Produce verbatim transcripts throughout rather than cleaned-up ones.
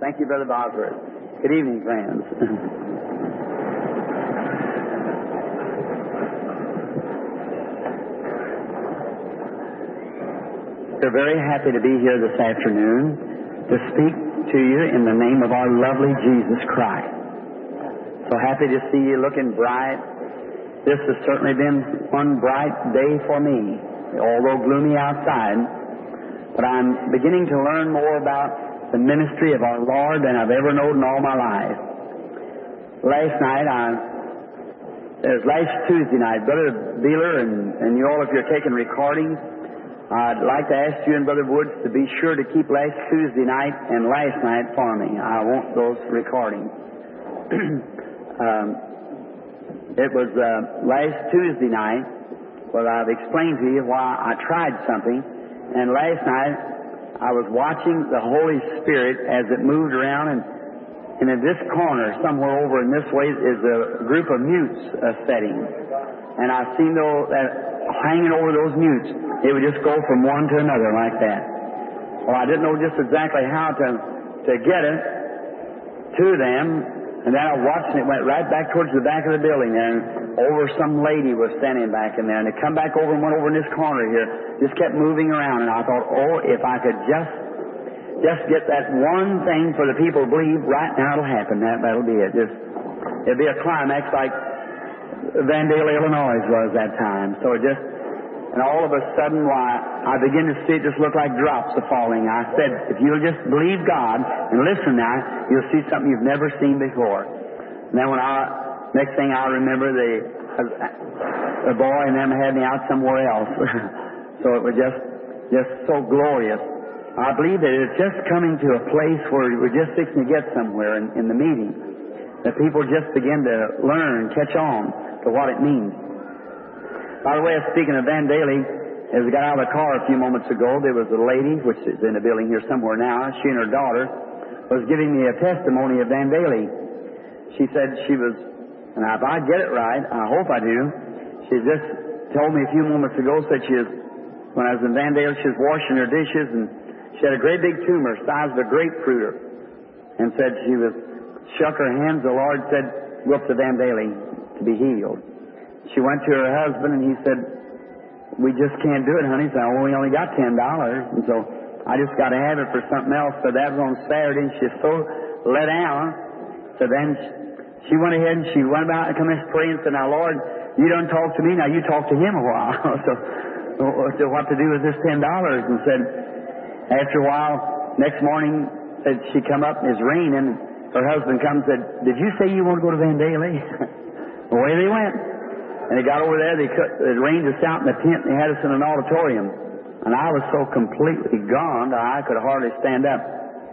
Thank you, Brother Bosworth. Good evening, friends. We're very happy to be here this afternoon to speak to you in the name of our lovely Jesus Christ. So happy to see you looking bright. This has certainly been one bright day for me, although gloomy outside. But I'm beginning to learn more about the ministry of our Lord than I've ever known in all my life. Last night, I, it was last Tuesday night, Brother Beeler and, and you all, if you're taking recordings, I'd like to ask you and Brother Woods to be sure to keep last Tuesday night and last night for me. I want those recordings. um, it was uh, last Tuesday night where I've explained to you why I tried something, and last night I was watching the Holy Spirit as it moved around, and, and in this corner, somewhere over in this way, is a group of mutes uh, setting. And I've seen those, uh, hanging over those mutes, it would just go from one to another like that. Well, I didn't know just exactly how to to get it to them, and then I watched and it went right back towards the back of the building there, and over some lady was standing back in there, and it come back over and went over in this corner here, just kept moving around, and I thought, oh, if I could just just get that one thing for the people to believe, right now it'll happen. That, that'll be it. Just, it'll be a climax like Vandale, Illinois was that time. So it just, and all of a sudden, why, I begin to see it just look like drops are falling. I said, if you'll just believe God and listen now, you'll see something you've never seen before. And then when I, next thing I remember, the, the boy and them had me out somewhere else. So it was just, just so glorious. I believe that it's just coming to a place where we're just fixing to get somewhere in, in the meeting, that people just begin to learn, catch on to what it means. By the way, speaking of Vandale, as we got out of the car a few moments ago, there was a lady, which is in the building here somewhere now, she and her daughter was giving me a testimony of Vandale. She said she was, and if I get it right, I hope I do, she just told me a few moments ago, said she was, when I was in Vandale, she was washing her dishes, and she had a great big tumor, size of a grapefruit, and said she was, shook her hands, the Lord said, go up to Vandale to be healed. She went to her husband, and he said, we just can't do it, honey. He said, oh, we only got ten dollars, and so I just got to have it for something else. So that was on Saturday, and she was so let down. So then she went ahead, and she went about and come and pray and said, now, Lord, you don't talk to me, now you talk to him a while. so, so what to do with this ten dollars? And said, after a while, next morning, said she come up, and it's raining. Her husband comes and said, did you say you want to go to Vandale? Away they went. And they got over there, they cut, it rained us out in the tent, and they had us in an auditorium. And I was so completely gone that I could hardly stand up.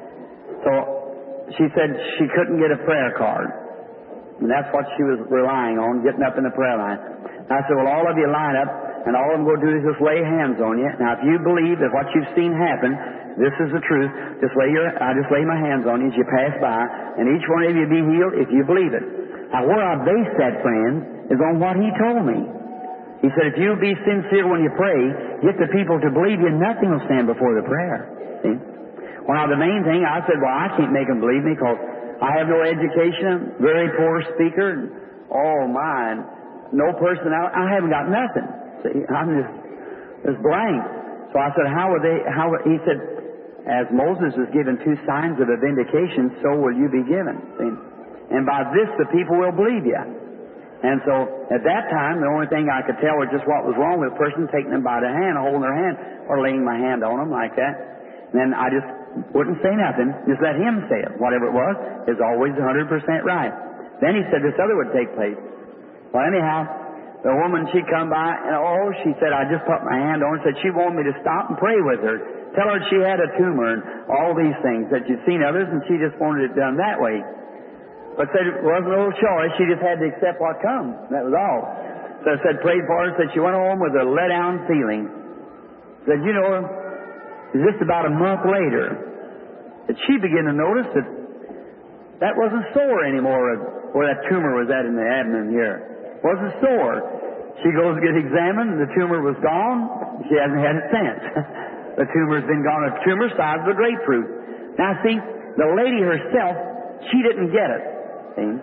So she said she couldn't get a prayer card. And that's what she was relying on, getting up in the prayer line. And I said, well, all of you line up, and all I'm going to do is just lay hands on you. Now, if you believe that what you've seen happen, this is the truth, just lay your, I just lay my hands on you as you pass by, and each one of you be healed if you believe it. Now, where I base that, friends, is on what he told me. He said, if you be sincere when you pray, get the people to believe you, nothing will stand before the prayer. See? Well, now, the main thing, I said, well, I can't make them believe me because I have no education, very poor speaker, oh, mine, no personality, I haven't got nothing. See, I'm just, just blank. So I said, how would they, how would, he said, as Moses was given two signs of a vindication, so will you be given. See? And by this the people will believe you. And so at that time, the only thing I could tell was just what was wrong with a person, taking them by the hand, holding their hand, or laying my hand on them like that. And then I just wouldn't say nothing, just let him say it. Whatever it was is always one hundred percent right. Then he said this other would take place. Well, anyhow, the woman, she come by, and oh, she said, I just put my hand on her, said she wanted me to stop and pray with her. Tell her she had a tumor and all these things, that you'd seen others, and she just wanted it done that way. But said it wasn't no choice, she just had to accept what come. That was all. So I said, prayed for her, said she went home with a let-down feeling. Said, you know, just about a month later, that she began to notice that that wasn't sore anymore, where that tumor was at in the abdomen here. Wasn't sore. She goes to get examined, and the tumor was gone. She hasn't had it since. The tumor's been gone. A tumor size of a grapefruit. Now, see, The lady herself, she didn't get it. See?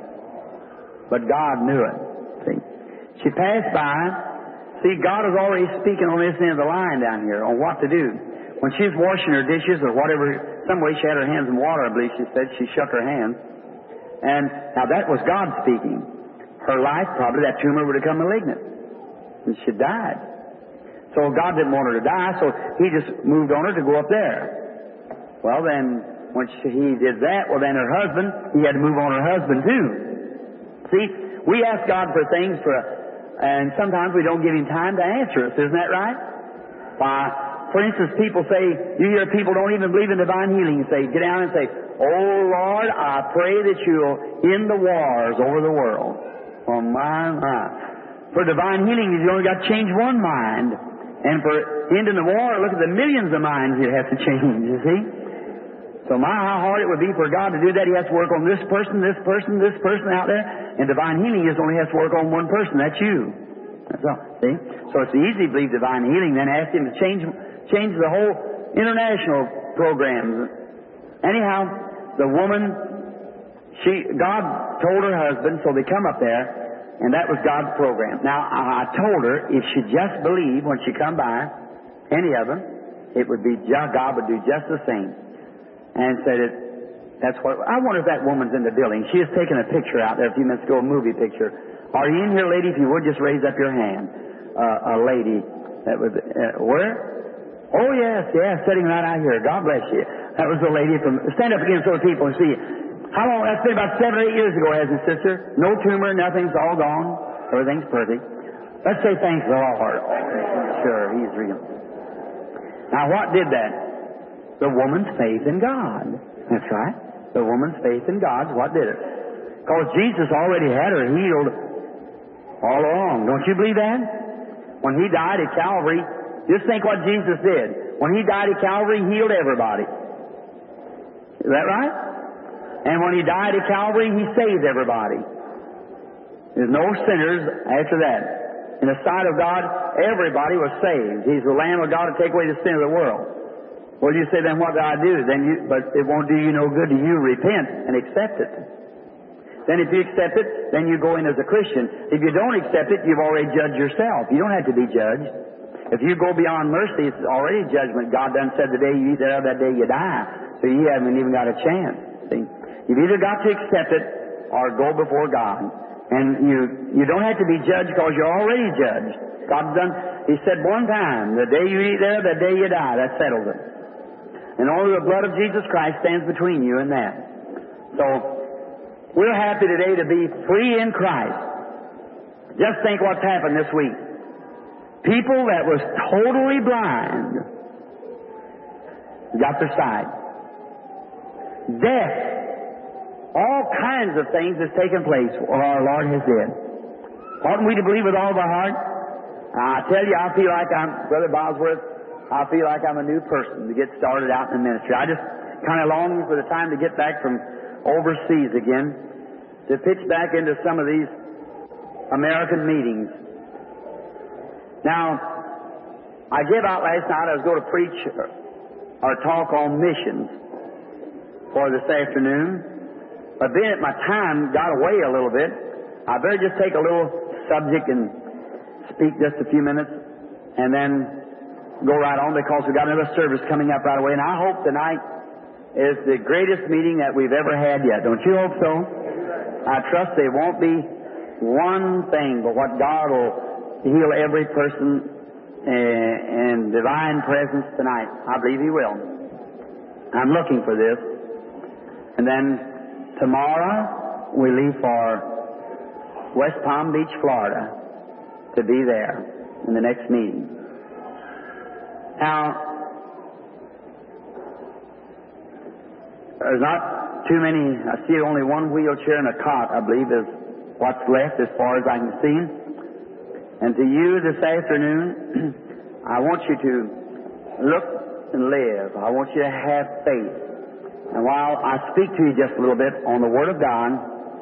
But God knew it. See? She passed by. See, God was already speaking on this end of the line down here on what to do. When she was washing her dishes or whatever, some way she had her hands in water, I believe she said, she shook her hands. And now that was God speaking. Her life, probably that tumor would have become malignant. And she died. So God didn't want her to die, so He just moved on her to go up there. Well, then, when she, He did that, well, then her husband, He had to move on her husband too. See, we ask God for things for, and sometimes we don't give Him time to answer us. Isn't that right? Why, for instance, people say, you hear people don't even believe in divine healing. You say, get down and say, "Oh Lord, I pray that you'll end the wars over the world." Oh my, my. For divine healing, you only got to change one mind. And for ending the war, look at the millions of minds you have to change, you see. So my, how hard it would be for God to do that. He has to work on this person, this person, this person out there. And divine healing just only has to work on one person. That's you. That's all. See? So it's easy to believe divine healing. Then ask Him to change change the whole international programs. Anyhow, the woman, she God told her husband, so they come up there, and that was God's program. Now, I told her if she just believed when she come by, any of them, it would be just, God would do just the same. And said it. That's what I wonder if that woman's in the building. She has taken a picture out there a few minutes ago, a movie picture. Are you in here, lady? If you would, just raise up your hand. Uh, a lady that was uh, where? Oh yes, yes, sitting right out here. God bless you. That was the lady from. Stand up against those people and see. How long? That's been about seven or eight years ago, hasn't it, sister? No tumor, nothing's all gone. Everything's perfect. Let's say thanks to the Lord. Sure, He's real. Now, what did that? The woman's faith in God. That's right. The woman's faith in God. What did it? Because Jesus already had her healed all along. Don't you believe that? When He died at Calvary, just think what Jesus did. When He died at Calvary, He healed everybody. Is that right? And when He died at Calvary, He saved everybody. There's no sinners after that. In the sight of God, everybody was saved. He's the Lamb of God to take away the sin of the world. Well, you say, then what do I do? Then you, but it won't do you no good. Do you repent and accept it? Then if you accept it, then you go in as a Christian. If you don't accept it, you've already judged yourself. You don't have to be judged. If you go beyond mercy, it's already judgment. God done said the day you eat thereof, that day you die. So you haven't even got a chance. See? You've either got to accept it or go before God. And you you don't have to be judged because you're already judged. God's done, He said one time, the day you eat thereof, that day you die. That settles it. And only the blood of Jesus Christ stands between you and that. So, we're happy today to be free in Christ. Just think what's happened this week. People that was totally blind got their sight. Death. All kinds of things has taken place while our Lord has did. Oughtn't we to believe with all of our heart? I tell you, I feel like I'm, Brother Bosworth, I feel like I'm a new person to get started out in the ministry. I just kind of long for the time to get back from overseas again, to pitch back into some of these American meetings. Now, I gave out last night, I was going to preach or talk on missions for this afternoon. But being that my time got away a little bit, I better just take a little subject and speak just a few minutes and then go right on, because we've got another service coming up right away. And I hope tonight is the greatest meeting that we've ever had yet. Don't you hope so? I trust there won't be one thing but what God will heal every person uh, in divine presence tonight. I believe He will. I'm looking for this. And then tomorrow we leave for West Palm Beach, Florida, to be there in the next meeting. Now, there's not too many. I see only one wheelchair and a cot, I believe, is what's left as far as I can see. And to you this afternoon, I want you to look and live. I want you to have faith. And while I speak to you just a little bit on the Word of God,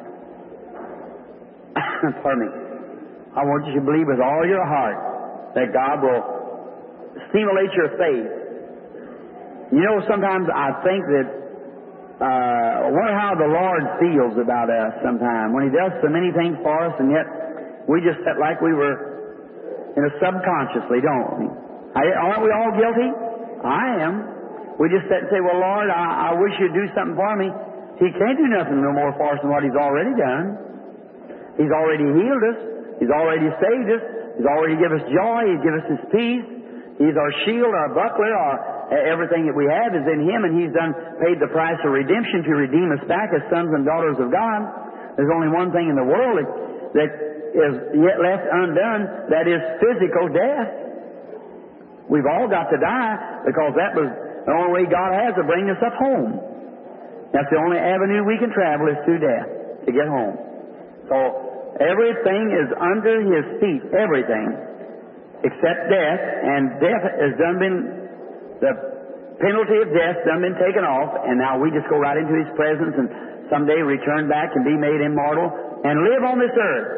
pardon me, I want you to believe with all your heart that God will stimulate your faith. You know, sometimes I think that uh, wonder how the Lord feels about us sometime when He does so many things for us, and yet we just felt like we were, you know, subconsciously, don't we? Aren't we all guilty? I am. We just sit and say, well, Lord, I, I wish You'd do something for me. He can't do nothing no more for us than what He's already done. He's already healed us. He's already saved us. He's already given us joy. He's given us His peace. He's our shield, our buckler, our everything that we have is in Him, and He's done paid the price of redemption to redeem us back as sons and daughters of God. There's only one thing in the world that, that is yet left undone, that is physical death. We've all got to die because that was the only way God has to bring us up home. That's the only avenue we can travel is through death to get home. So everything is under His feet, everything, except death, and death has done been, the penalty of death done been taken off, and now we just go right into His presence and someday return back and be made immortal and live on this earth.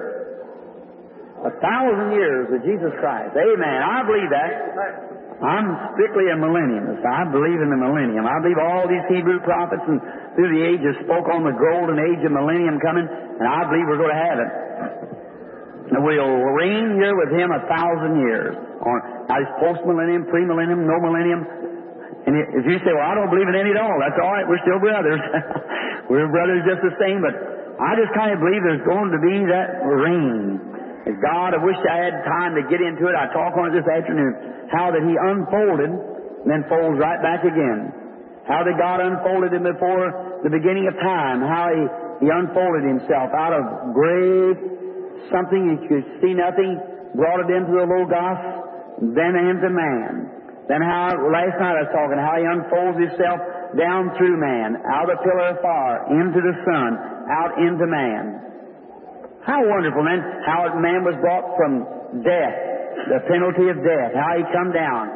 A thousand years with Jesus Christ. Amen. I believe that. I'm strictly a millenniumist. I believe in the millennium. I believe all these Hebrew prophets and through the ages spoke on the golden age of millennium coming, and I believe we're going to have it. And we'll reign here with Him a thousand years. Or now it's post-millennium, pre-millennium, no millennium. And if you say, well, I don't believe in any at all, that's all right. We're still brothers. We're brothers just the same, but I just kind of believe there's going to be that reign. And God, I wish I had time to get into it. I talk on it this afternoon. How that He unfolded and then folds right back again. How that God unfolded Him before the beginning of time. How He, he unfolded Himself out of great something you could see nothing, brought it into the Logos, then into man. Then how, last night I was talking, how He unfolds Himself down through man, out of the pillar of fire, into the sun, out into man. How wonderful, then, how man was brought from death, the penalty of death, how He come down.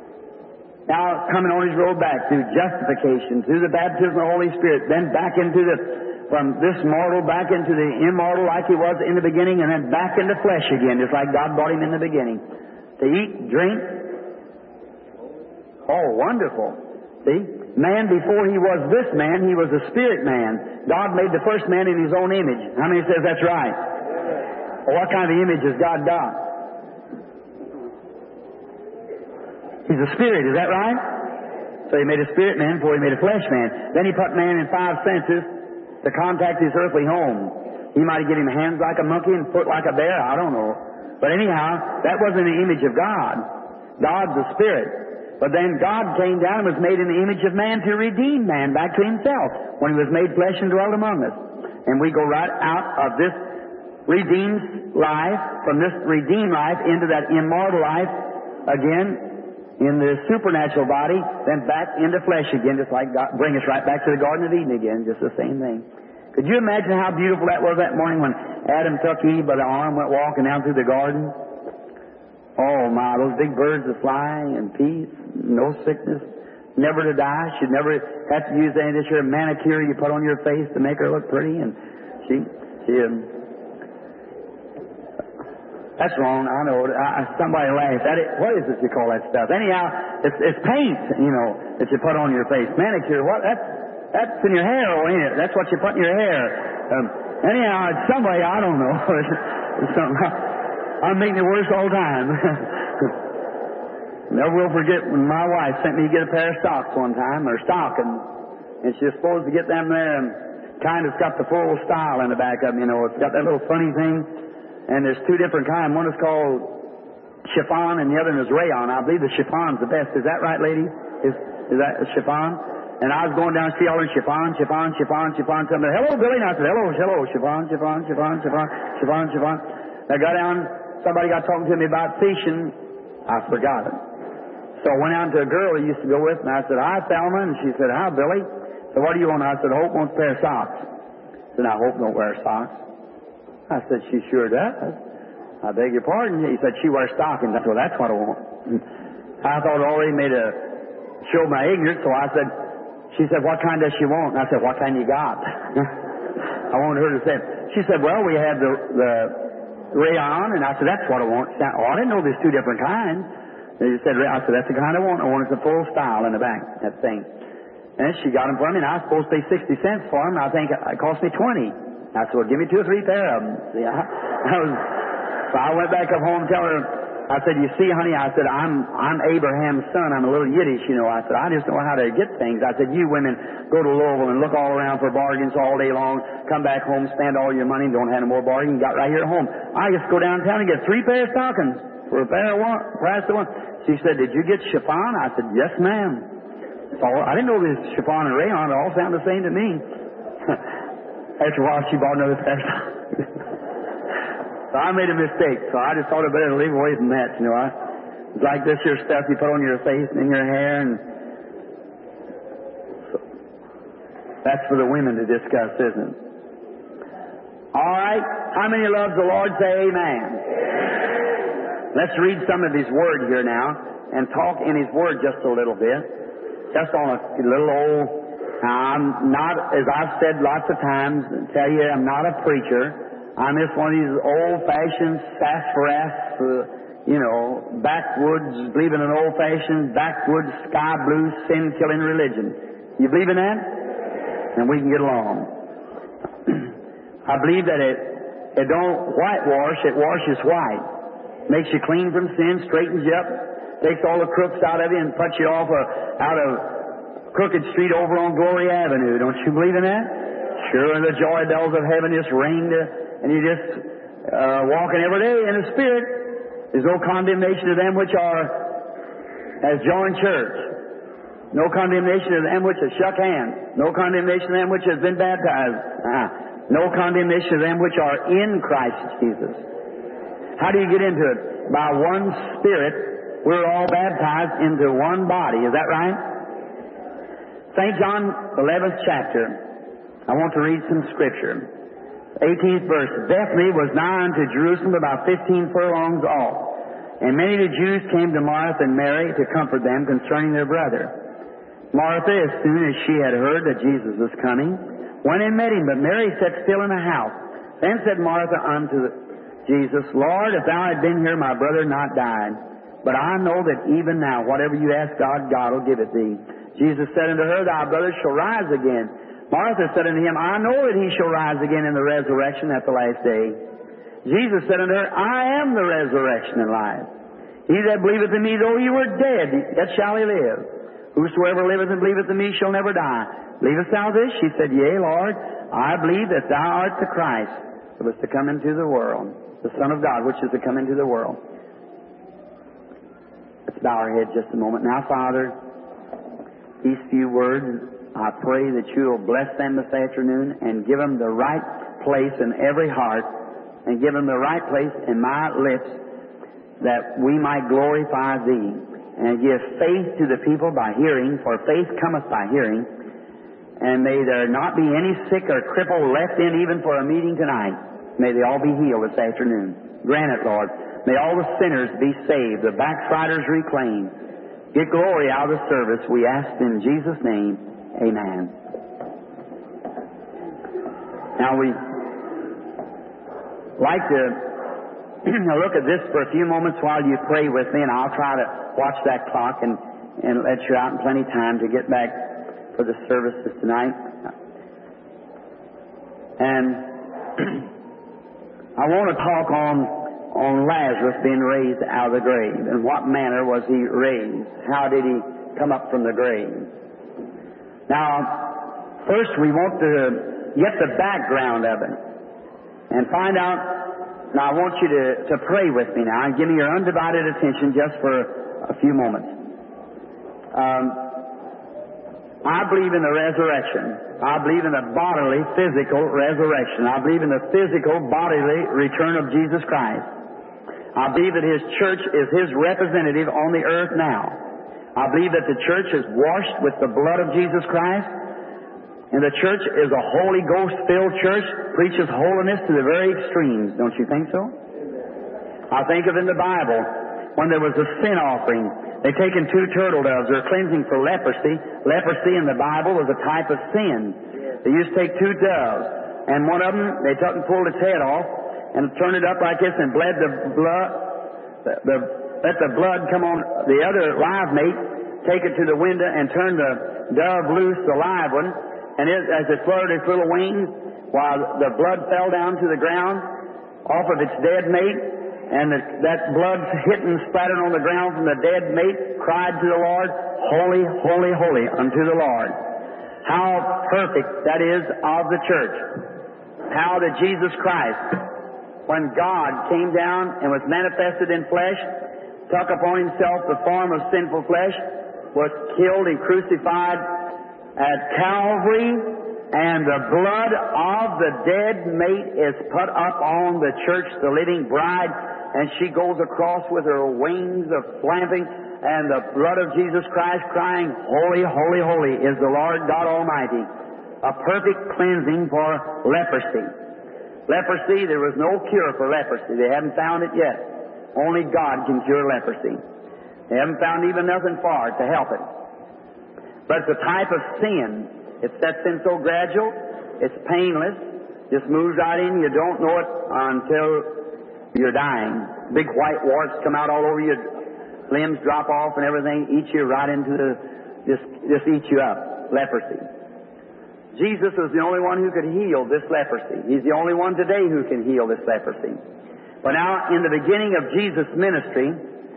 Now coming on His road back through justification, through the baptism of the Holy Spirit, then back into the, from this mortal back into the immortal like He was in the beginning, and then back into flesh again, just like God brought Him in the beginning. To eat, drink. Oh, wonderful. See? Man, before he was this man, he was a spirit man. God made the first man in His own image. How many says that's right? Well, what kind of image has God got? He's a spirit, is that right? So He made a spirit man before He made a flesh man. Then He put man in five senses to contact his earthly home. He might have given him hands like a monkey and foot like a bear, I don't know. But anyhow, that wasn't the image of God. God's a spirit. But then God came down and was made in the image of man to redeem man back to Himself when He was made flesh and dwelt among us. And we go right out of this redeemed life, from this redeemed life into that immortal life again in the supernatural body, then back into flesh again, just like God, bring us right back to the Garden of Eden again, just the same thing. Could you imagine how beautiful that was that morning when Adam took Eve by the arm, went walking down through the garden? Oh my, those big birds are flying in peace, no sickness, never to die. She'd never have to use any of this here manicure you put on your face to make her look pretty. And she, she, um, that's wrong. I know. I, somebody laughed at it. What is it you call that stuff? Anyhow, it's, it's paint, you know, that you put on your face. Manicure. What? That's that's in your hair, ain't it? That's what you put in your hair. Um, anyhow, it's some way. I don't know. It's something. I'm making it worse all the time. Never will forget when my wife sent me to get a pair of socks one time, or stocking, and she was supposed to get them there, and kind of got the full style in the back of them, you know. It's got that little funny thing, and there's two different kinds. One is called chiffon, and the other one is rayon. I believe the chiffon's the best. Is that right, lady? Is is that a chiffon? And I was going down to see all in chiffon, chiffon, chiffon, chiffon. Somebody, hello, Billy. And I said, hello, hello, chiffon, chiffon, chiffon, chiffon, chiffon, chiffon. I got down. Somebody got talking to me about fishing. I forgot it. So I went out to a girl who used to go with me. I said, hi, Thelma. And she said, hi, Billy. So what do you want? I said, Hope wants a pair of socks. I said, now, Hope don't wear socks. I said, she sure does. I beg your pardon. He said, she wears stockings. I said, well, that's what I want. I thought I already made a show my ignorance. So I said, she said, what kind does she want? And I said, what kind you got? I wanted her to say, she said, well, we have the... the rayon, and I said, that's what I want. Said, oh, I didn't know there's two different kinds. They said, I said, that's the kind I want. I want it the full style in the back, that thing. And she got them for me, and I was supposed to pay sixty cents for them. I think it cost me twenty. I said, well, give me two or three pair of them. See, I, I was, so I went back up home and tell her, I said, you see, honey, I said, I'm I'm Abraham's son. I'm a little Yiddish, you know. I said, I just know how to get things. I said, you women go to Louisville and look all around for bargains all day long, come back home, spend all your money, don't have no more bargains. You got right here at home. I just go downtown and get three pair of stockings for a pair of one, price of one. She said, did you get chiffon? I said, yes, ma'am. So I didn't know it was chiffon and rayon. It all sounded the same to me. After a while, she bought another pair of stockings. So I made a mistake. So I just thought I better leave away from that, you know. I, it's like this here stuff you put on your face and in your hair, and so that's for the women to discuss, isn't it? All right. How many loves the Lord? Say amen. Amen. Let's read some of His Word here now and talk in His Word just a little bit. Just on a little old... Now, I'm not, as I've said lots of times, tell you, I'm not a preacher. I'm just one of these old-fashioned sassafras, uh, you know, backwoods, believe in an old-fashioned backwoods, sky blue, sin-killing religion. You believe in that? And we can get along. I believe that it it don't whitewash, it washes white. Makes you clean from sin, straightens you up, takes all the crooks out of you and puts you off a, out of Crooked Street over on Glory Avenue. Don't you believe in that? Sure, the joy bells of heaven just ring to, and you just uh, walking every day in the Spirit. There's no condemnation to them which are has joined church. No condemnation to them which have shook hands. No condemnation to them which has been baptized. Uh, no condemnation to them which are in Christ Jesus. How do you get into it? By one Spirit, we're all baptized into one body. Is that right? Saint John, eleventh chapter. I want to read some scripture. eighteenth verse. Bethany was nigh unto Jerusalem, about fifteen furlongs off. And many of the Jews came to Martha and Mary to comfort them concerning their brother. Martha, as soon as she had heard that Jesus was coming, went and met him, but Mary sat still in the house. Then said Martha unto Jesus, Lord, if thou had been here, my brother had not died. But I know that even now, whatever you ask God, God will give it thee. Jesus said unto her, thy brother shall rise again. Martha said unto him, I know that he shall rise again in the resurrection at the last day. Jesus said unto her, I am the resurrection and life. He that believeth in me, though he were dead, yet shall he live. Whosoever liveth and believeth in me shall never die. Believest thou this? She said, Yea, Lord, I believe that thou art the Christ, that was to come into the world, the Son of God, which is to come into the world. Let's bow our heads just a moment. Now, Father, these few words, I pray that you will bless them this afternoon and give them the right place in every heart and give them the right place in my lips that we might glorify Thee and give faith to the people by hearing, for faith cometh by hearing. And may there not be any sick or cripple left in even for a meeting tonight. May they all be healed this afternoon. Grant it, Lord. May all the sinners be saved, the backsliders reclaimed. Get glory out of the service, we ask in Jesus' name. Amen. Now we like to look at this for a few moments while you pray with me, and I'll try to watch that clock and, and let you out in plenty of time to get back for the services tonight. And I want to talk on on Lazarus being raised out of the grave. In what manner was he raised? How did he come up from the grave? Now, first we want to get the background of it and find out. Now, I want you to, to pray with me now and give me your undivided attention just for a few moments. Um, I believe in the resurrection. I believe in the bodily, physical resurrection. I believe in the physical, bodily return of Jesus Christ. I believe that His church is His representative on the earth now. I believe that the church is washed with the blood of Jesus Christ. And the church is a Holy Ghost-filled church, preaches holiness to the very extremes. Don't you think so? I think of in the Bible, when there was a sin offering, they taken two turtle doves. They're cleansing for leprosy. Leprosy in the Bible was a type of sin. They used to take two doves, and one of them, they took and pulled its head off, and turned it up like this and bled the blood, the, the, let the blood come on the other live mate, take it to the window and turn the dove loose, the live one, and it, as it fluttered its little wings, while the blood fell down to the ground off of its dead mate, and the, that blood hitting, splattered on the ground from the dead mate, cried to the Lord, "Holy, holy, holy unto the Lord." How perfect that is of the church. How that Jesus Christ, when God came down and was manifested in flesh, took upon himself the form of sinful flesh, was killed and crucified at Calvary, and the blood of the dead mate is put up on the church, the living bride, and she goes across with her wings of flapping, and the blood of Jesus Christ crying, "Holy, holy, holy is the Lord God Almighty." A perfect cleansing for leprosy. Leprosy, there was no cure for leprosy. They haven't found it yet. Only God can cure leprosy. They haven't found even nothing for it to help it. But it's a type of sin. It sets in so gradual, it's painless, just moves right in. You don't know it until you're dying. Big white warts come out all over you, limbs drop off and everything, eat you right into the, just, just eat you up. Leprosy. Jesus was the only one who could heal this leprosy. He's the only one today who can heal this leprosy. But now, in the beginning of Jesus' ministry,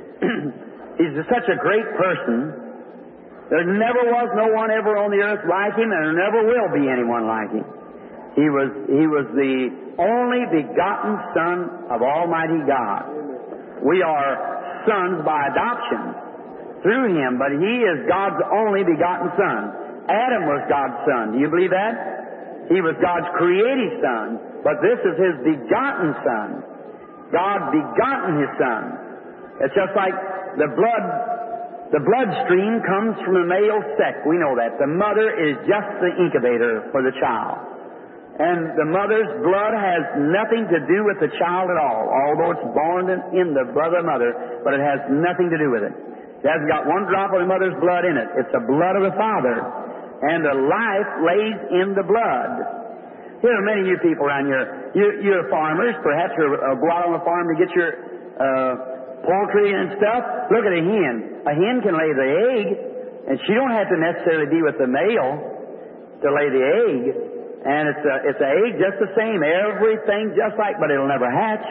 he's such a great person. There never was no one ever on the earth like him, and there never will be anyone like him. He was, he was the only begotten Son of Almighty God. We are sons by adoption through him, but he is God's only begotten Son. Adam was God's son. Do you believe that? He was God's created Son, but this is his begotten Son. God begotten his Son. It's just like the blood, the bloodstream comes from a male sex. We know that. The mother is just the incubator for the child. And the mother's blood has nothing to do with the child at all, although it's born in the brother mother, but it has nothing to do with it. It hasn't got one drop of the mother's blood in it. It's the blood of the Father. And the life lays in the blood. Here are many of you people around here. You're, you're farmers. Perhaps you uh, go out on the farm to get your uh, poultry and stuff. Look at a hen. A hen can lay the egg, and she don't have to necessarily be with the male to lay the egg. And it's a, it's an egg just the same. Everything just like, but it'll never hatch.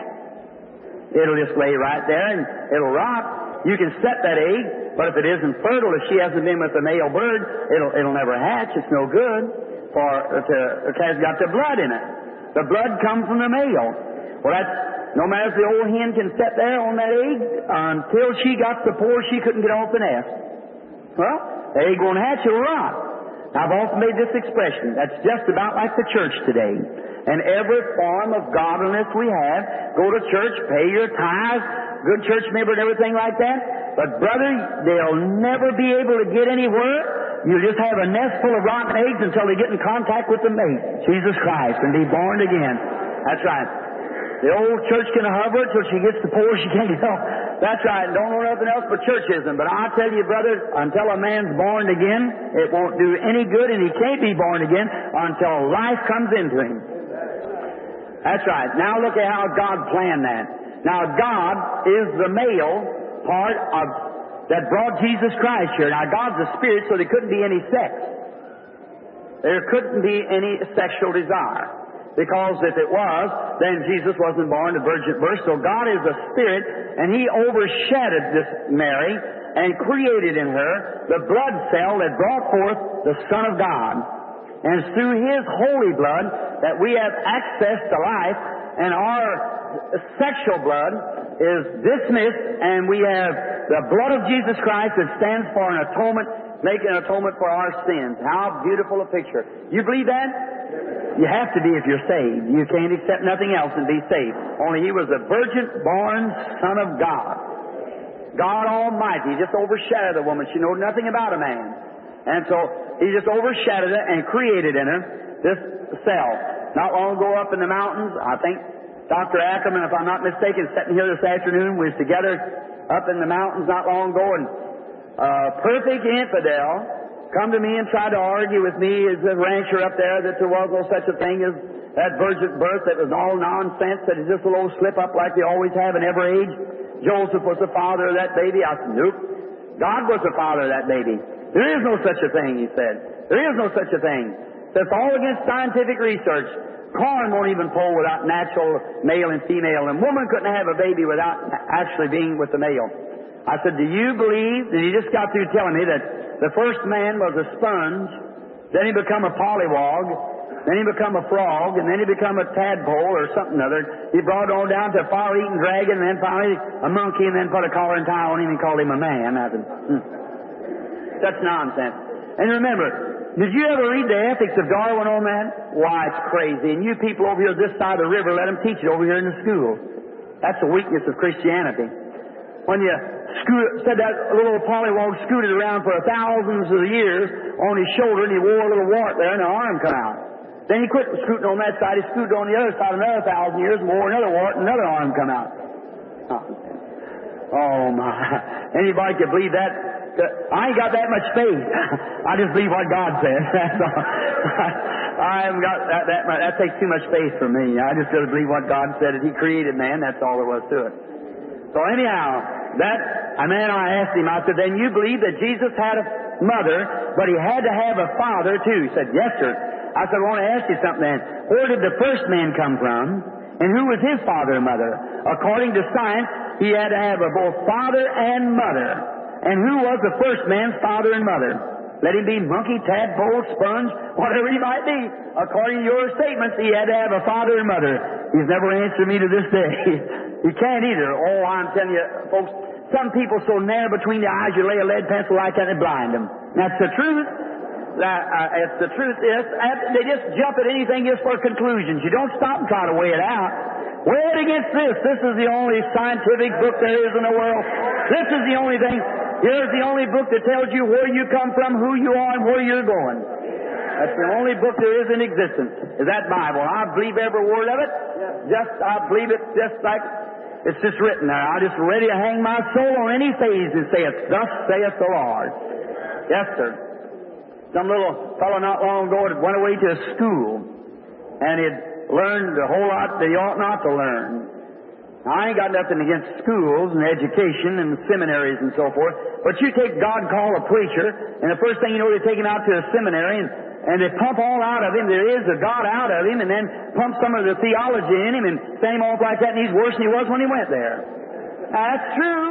It'll just lay right there and it'll rot. You can set that egg, but if it isn't fertile, if she hasn't been with the male bird, it'll, it'll never hatch. It's no good, for it has got the blood in it. The blood comes from the male. Well, that's, no matter if the old hen can sit there on that egg until she got so poor she couldn't get off the nest. Well, the egg won't hatch, it'll rot. I've often made this expression. That's just about like the church today. And every form of godliness we have, go to church, pay your tithes, good church member and everything like that. But brother, they'll never be able to get anywhere. You just have a nest full of rotten eggs until they get in contact with the mate, Jesus Christ, and be born again. That's right. The old church can hover till she gets the poor she can't get off. That's right. Don't know nothing else but churchism. But I tell you, brother, until a man's born again, it won't do any good, and he can't be born again until life comes into him. That's right. Now look at how God planned that. Now God is the male part of that brought Jesus Christ here. Now God's a spirit, so there couldn't be any sex. There couldn't be any sexual desire. Because if it was, then Jesus wasn't born of virgin birth. So God is a spirit, and he overshadowed this Mary and created in her the blood cell that brought forth the Son of God. And it's through his holy blood that we have access to life, and our sexual blood is dismissed, and we have the blood of Jesus Christ that stands for an atonement, making an atonement for our sins. How beautiful a picture. You believe that? You have to be if you're saved. You can't accept nothing else and be saved. Only he was a virgin-born Son of God. God Almighty just overshadowed the woman. She knew nothing about a man. And so he just overshadowed her and created in her this cell. Not long ago up in the mountains, I think Doctor Ackerman, if I'm not mistaken, sitting here this afternoon, we was together up in the mountains not long ago, and a perfect infidel come to me and try to argue with me as a rancher up there that there was no such a thing as that virgin birth, that was all nonsense, that it's just a little slip up like they always have in every age. Joseph was the father of that baby. I said, nope. God was the father of that baby. There is no such a thing, he said. There is no such a thing. That's all against scientific research. Corn won't even pull without natural male and female, and woman couldn't have a baby without actually being with the male. I said, do you believe? And he just got through telling me that the first man was a sponge, then he become a pollywog, then he become a frog, and then he become a tadpole or something other. He brought it on down to a fire-eating dragon, and then finally a monkey, and then put a collar and tie on him and called him a man. I said, hmm. That's nonsense. And remember, did you ever read the ethics of Darwin on that? Why, it's crazy. And you people over here this side of the river, let them teach it over here in the school. That's the weakness of Christianity. When you scoot, said that little pollywog scooted around for thousands of years on his shoulder, and he wore a little wart there, and the arm come out. Then he quit scooting on that side. He scooted on the other side another thousand years, and wore another wart, and another arm come out. Oh, my. Anybody can believe that? I ain't got that much faith. I just believe what God says. That's all. I haven't got that, that much. That takes too much faith from me. I just got to believe what God said. If He created man, that's all there was to it. So anyhow, that, and then I asked him, I said, then you believe that Jesus had a mother, but He had to have a father too? He said, yes, sir. I said, I want to ask you something then. Where did the first man come from? And who was his father and mother? According to science, he had to have a both father and mother. And who was the first man's father and mother? Let him be monkey, tadpole, sponge, whatever he might be. According to your statements, he had to have a father and mother. He's never answered me to this day. He can't either. Oh, I'm telling you, folks, some people so narrow between the eyes, you lay a lead pencil like that and blind them. That's the truth. That, uh, it's the truth is, they just jump at anything just for conclusions. You don't stop and try to weigh it out. Weigh it against this. This is the only scientific book there is in the world. This is the only thing. Here's the only book that tells you where you come from, who you are, and where you're going. That's the only book there is in existence, is that Bible. I believe every word of it. Just, I believe it just like it's just written there. I'm just ready to hang my soul on any phase and say it, thus saith the Lord. Yes, sir. Some little fellow not long ago had went away to a school, and he'd learned a whole lot that he ought not to learn. Now, I ain't got nothing against schools and education and seminaries and so forth, but you take God call a preacher, and the first thing you know, they take him out to a seminary, and, and they pump all out of him. There is a God out of him, and then pump some of the theology in him, and send him off like that, and he's worse than he was when he went there. Now, that's true.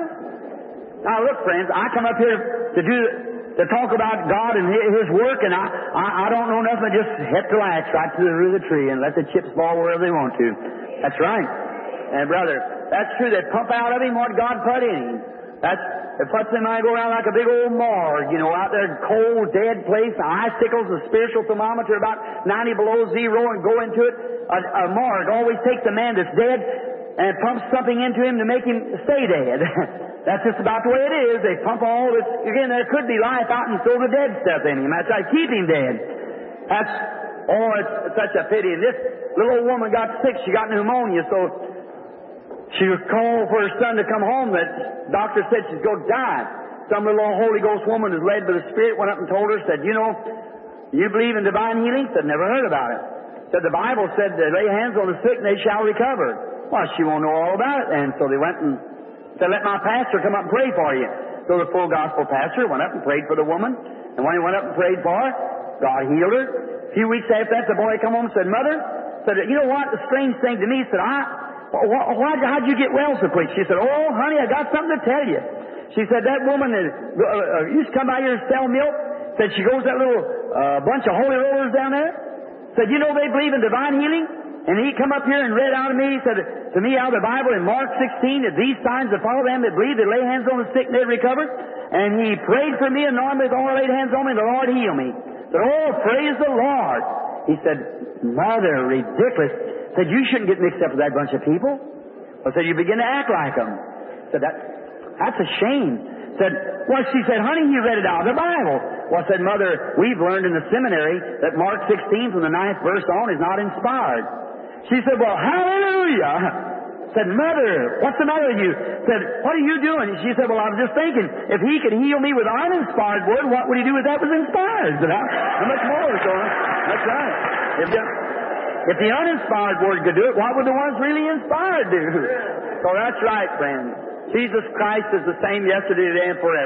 Now, look, friends, I come up here to do to talk about God and His work, and I, I, I don't know nothing but just hit the latch right to the root of the tree and let the chips fall wherever they want to. That's right. And brother, that's true. They pump out of him what God put in him. That's, it puts him, I go around like a big old morgue, you know, out there, cold, dead place, icicles, the spiritual thermometer about ninety below zero, and go into it. A, a morgue always takes the man that's dead and pumps something into him to make him stay dead. That's just about the way it is. They pump all this. Again, there could be life out and throw the dead stuff in him. That's how keep him dead. That's, oh, it's, it's such a pity. And this little old woman got sick. She got pneumonia, so she was called for her son to come home. That doctor said she's going to die. Some little old Holy Ghost woman who's led by the Spirit went up and told her, said, you know, you believe in divine healing? Said, never heard about it. Said, the Bible said, lay hands on the sick and they shall recover. Well, she won't know all about it. And so they went and said, let my pastor come up and pray for you. So the full gospel pastor went up and prayed for the woman. And when he went up and prayed for her, God healed her. A few weeks after that, the boy come home and said, Mother, said, you know what? The strange thing to me, said, I, why, how'd you get well so quick? She said, oh, honey, I got something to tell you. She said, that woman that uh, used to come by here and sell milk, said she goes that little uh, bunch of holy rollers down there. Said, you know they believe in divine healing? And he come up here and read out to me, he said to me out of the Bible in Mark sixteen, that these signs will follow them that believe, they lay hands on the sick and they recover. And he prayed for me, and normally the Lord laid hands on me, and the Lord healed me. I said, oh, praise the Lord. He said, Mother, ridiculous. Said, you shouldn't get mixed up with that bunch of people. I said, you begin to act like them. Said, that, that's a shame. Said, well, she said, honey, you read it out of the Bible. Well, I said, Mother, we've learned in the seminary that Mark sixteen from the ninth verse on is not inspired. She said, well, hallelujah. Said, Mother, what's the matter with you? Said, what are you doing? She said, well, I was just thinking, if He could heal me with uninspired word, what would He do with that was inspired? Said, how much more? So, that's right. If the, if the uninspired word could do it, what would the ones really inspired do? So that's right, friends. Jesus Christ is the same yesterday, today, and forever.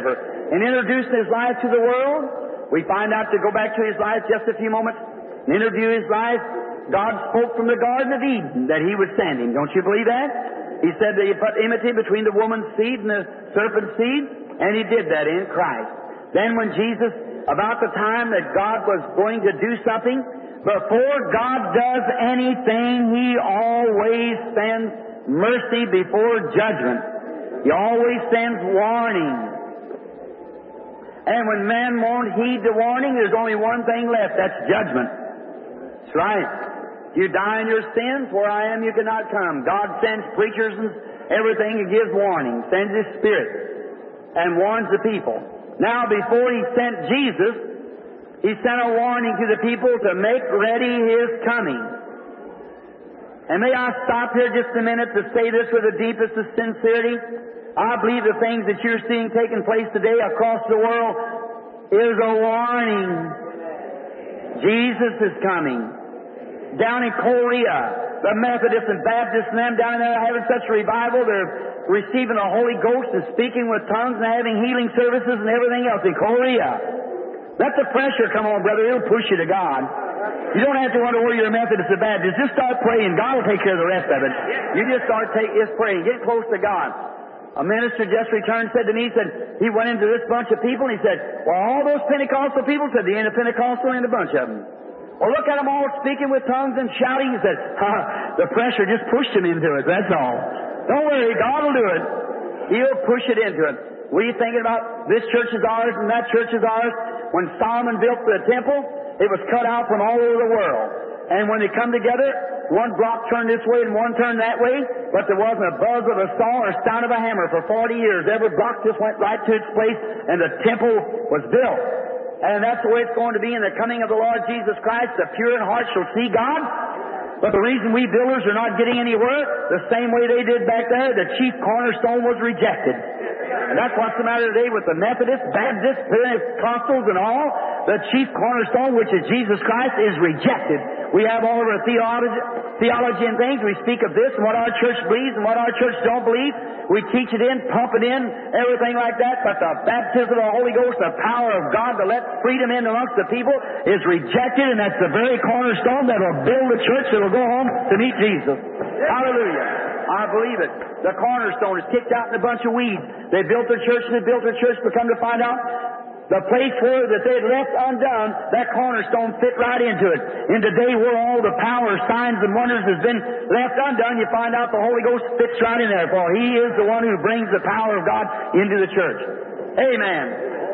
in introducing His life to the world, we find out, to go back to His life just a few moments, and interview His life, God spoke from the Garden of Eden that He would send Him. Don't you believe that? He said that He put enmity between the woman's seed and the serpent's seed, and He did that in Christ. Then when Jesus, about the time that God was going to do something, before God does anything, He always sends mercy before judgment. He always sends warning. And when man won't heed the warning, there's only one thing left. That's judgment. That's right. You die in your sins, where I am you cannot come. God sends preachers and everything and gives warning, sends His Spirit, and warns the people. Now, before He sent Jesus, He sent a warning to the people to make ready His coming. And may I stop here just a minute to say this with the deepest of sincerity? I believe the things that you're seeing taking place today across the world is a warning. Jesus is coming. Down in Korea, the Methodists and Baptists and them down there are having such a revival, they're receiving the Holy Ghost and speaking with tongues and having healing services and everything else in Korea. Let the pressure come on, brother. It'll push you to God. You don't have to wonder where you're a Methodist or Baptist. Just start praying. God will take care of the rest of it. You just start take, just praying. Get close to God. A minister just returned, said to me, he said, he went into this bunch of people, and he said, well, all those Pentecostal people, said, the end of Pentecostal and a bunch of them. Well, look at them all speaking with tongues and shouting. He said, ha, the pressure just pushed him into it, that's all. Don't worry, God will do it. He'll push it into it. What are you thinking about? This church is ours and that church is ours. When Solomon built the temple, it was cut out from all over the world. And when they come together, one block turned this way and one turned that way, but there wasn't a buzz of a saw or sound of a hammer for forty years. Every block just went right to its place, and the temple was built. And that's the way it's going to be in the coming of the Lord Jesus Christ. The pure in heart shall see God. But the reason we builders are not getting anywhere, the same way they did back there, the chief cornerstone was rejected. And that's what's the matter today with the Methodists, Baptists, Pentecostals, and all. The chief cornerstone, which is Jesus Christ, is rejected. We have all of our theology, theology and things. We speak of this and what our church believes and what our church don't believe. We teach it in, pump it in, everything like that. But the baptism of the Holy Ghost, the power of God to let freedom in amongst the people, is rejected, and that's the very cornerstone that will build the church that will go home to meet Jesus. Hallelujah. I believe it. The cornerstone is kicked out in a bunch of weeds. They built their church and they built their church, but come to find out, the place where that they had left undone, that cornerstone fit right into it. In today where all the power, signs, and wonders has been left undone, you find out the Holy Ghost fits right in there, for He is the one who brings the power of God into the church. Amen.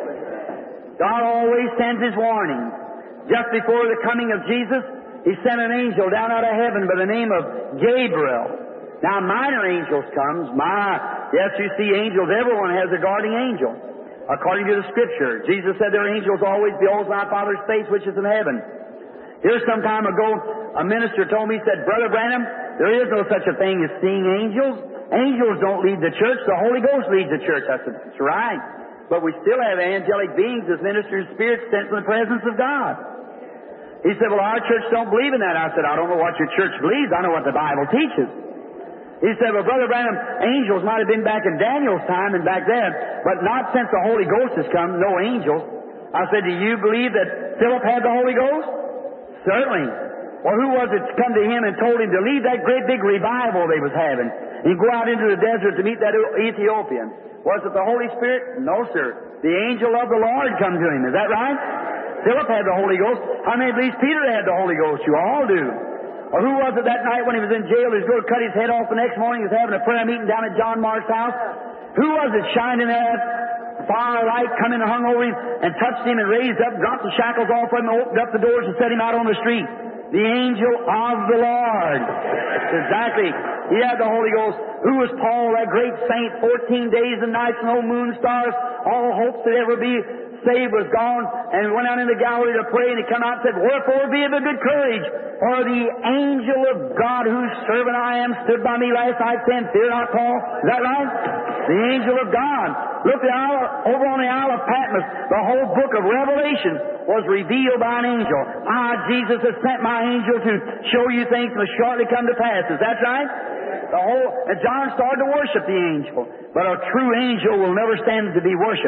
God always sends His warning. Just before the coming of Jesus, He sent an angel down out of heaven by the name of Gabriel. Now, minor angels comes. My, yes, you see angels. Everyone has a guardian angel. According to the Scripture, Jesus said their angels always behold my Father's face which is in heaven. Here some time ago, a minister told me, he said, Brother Branham, there is no such a thing as seeing angels. Angels don't lead the church. The Holy Ghost leads the church. I said, that's right. But we still have angelic beings as ministers of spirits sent from the presence of God. He said, well, our church don't believe in that. I said, I don't know what your church believes. I know what the Bible teaches. He said, well, Brother Branham, angels might have been back in Daniel's time and back then, but not since the Holy Ghost has come, no angels. I said, do you believe that Philip had the Holy Ghost? Certainly. Well, who was it come to him and told him to leave that great big revival they was having and go out into the desert to meet that Ethiopian? Was it the Holy Spirit? No, sir. The angel of the Lord come to him. Is that right? Philip had the Holy Ghost. How many believes Peter had the Holy Ghost? You all do. Or who was it that night when he was in jail? He was going to cut his head off the next morning. He was having a prayer meeting down at John Mark's house. Who was it shining that firelight coming and hung over him and touched him and raised up, dropped the shackles off him and opened up the doors and set him out on the street? The angel of the Lord. Exactly. He had the Holy Ghost. Who was Paul, that great saint? Fourteen days and nights, no moon stars. All hopes that ever be saved was gone, and he went out in the gallery to pray, and he come out and said, wherefore be of a good courage, for the angel of God, whose servant I am, stood by me last night, saying, fear not, Paul. Is that right? The angel of God. Look, the isle, over on the Isle of Patmos, the whole book of Revelation was revealed by an angel. Ah, Jesus has sent my angel to show you things that will shortly come to pass. Is that right? The whole, and John started to worship the angel. But a true angel will never stand to be worshipped.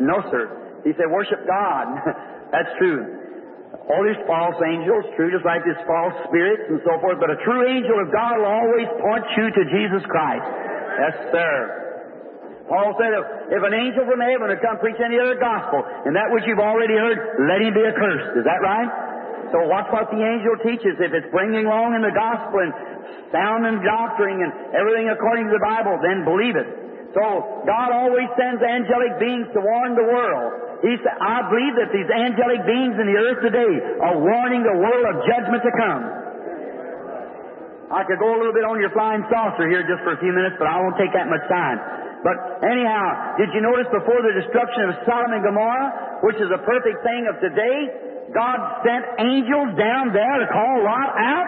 No, sir. He said, worship God. That's true. All these false angels, true, just like these false spirits and so forth, but a true angel of God will always point you to Jesus Christ. Yes, sir. Paul said, if, if an angel from heaven would come preach any other gospel, and that which you've already heard, let him be accursed. Is that right? So watch what the angel teaches. If it's bringing along in the gospel and sound and doctrine and everything according to the Bible, then believe it. So God always sends angelic beings to warn the world. He said, I believe that these angelic beings in the earth today are warning the world of judgment to come. I could go a little bit on your flying saucer here just for a few minutes, but I won't take that much time. But anyhow, did you notice before the destruction of Sodom and Gomorrah, which is a perfect thing of today, God sent angels down there to call Lot out?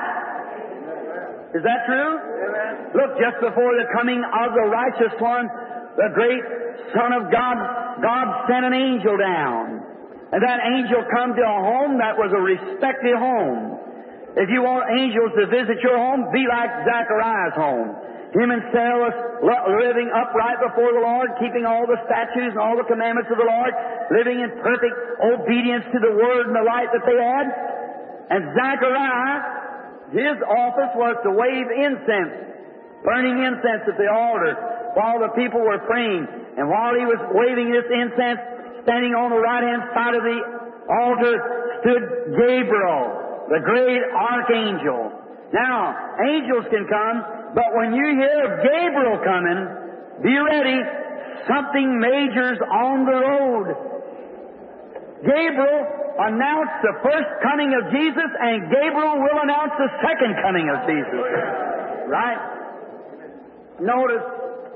Is that true? Look, just before the coming of the righteous one, the great Son of God, God sent an angel down. And that angel come to a home that was a respected home. If you want angels to visit your home, be like Zachariah's home. Him and Sarah was living upright before the Lord, keeping all the statutes and all the commandments of the Lord, living in perfect obedience to the Word and the light that they had. And Zachariah, his office was to wave incense, burning incense at the altar while the people were praying. And while he was waving this incense, standing on the right-hand side of the altar stood Gabriel, the great archangel. Now, angels can come, but when you hear of Gabriel coming, be ready. Something major's on the road. Gabriel announced the first coming of Jesus, and Gabriel will announce the second coming of Jesus. Right? Notice,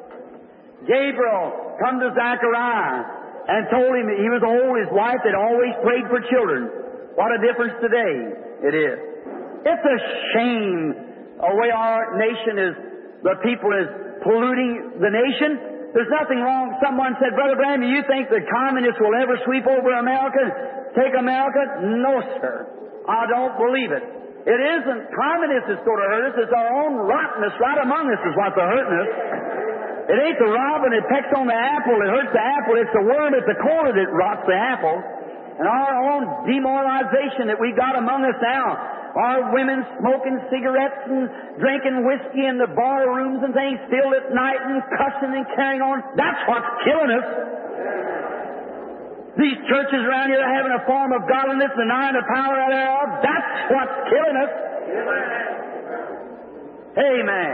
Gabriel come to Zachariah and told him that he was old, his wife had always prayed for children. What a difference today it is. It's a shame the way our nation is, the people is polluting the nation. There's nothing wrong. Someone said, Brother Branham, do you think the communists will ever sweep over America, take America? No, sir. I don't believe it. It isn't communists that's going to hurt us. It's our own rottenness right among us is what's hurting us. It ain't the robin that pecks on the apple that hurts the apple. It's the worm at the core that rots the apple. And our own demoralization that we got among us now. Our women smoking cigarettes and drinking whiskey in the bar rooms and things still at night and cussing and carrying on. That's what's killing us. These churches around here are having a form of godliness, denying the power thereof. That's what's killing us. Amen.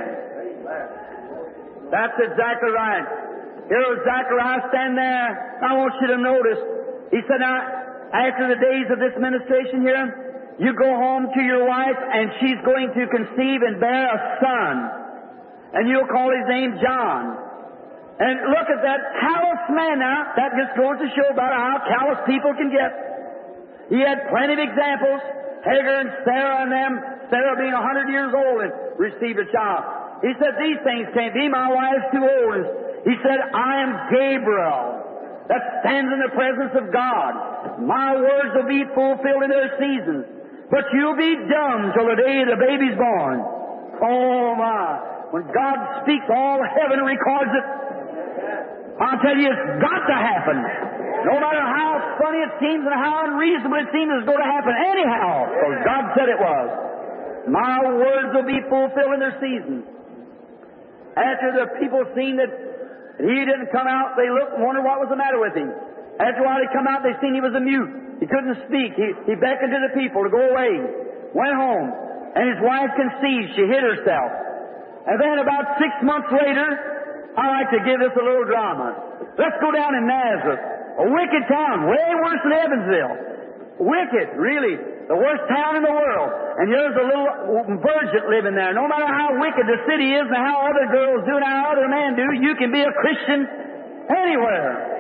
That's exactly right. Here was Zachariah stand there. I want you to notice. He said, now, after the days of this ministration here, you go home to your wife, and she's going to conceive and bear a son. And you'll call his name John. And look at that callous man now. That just goes to show about how callous people can get. He had plenty of examples. Hagar and Sarah and them, Sarah being a hundred years old and received a child. He said, these things can't be. My wife's too old. He said, I am Gabriel that stands in the presence of God. My words will be fulfilled in their seasons. But you'll be dumb till the day the baby's born. Oh, my. When God speaks, all heaven records it. I'll tell you, it's got to happen. No matter how funny it seems and how unreasonable it seems, it's going to happen anyhow. Because God said it was. My words will be fulfilled in their season. After the people seen that he didn't come out, they looked and wondered what was the matter with him. After a while he come out, they seen he was a mute. He couldn't speak. He, he beckoned to the people to go away. Went home. And his wife conceived. She hid herself. And then about six months later, I like to give this a little drama. Let's go down in Nazareth. A wicked town, way worse than Evansville. Wicked, really. The worst town in the world. And there's a little virgin living there. No matter how wicked the city is and how other girls do and how other men do, you can be a Christian anywhere.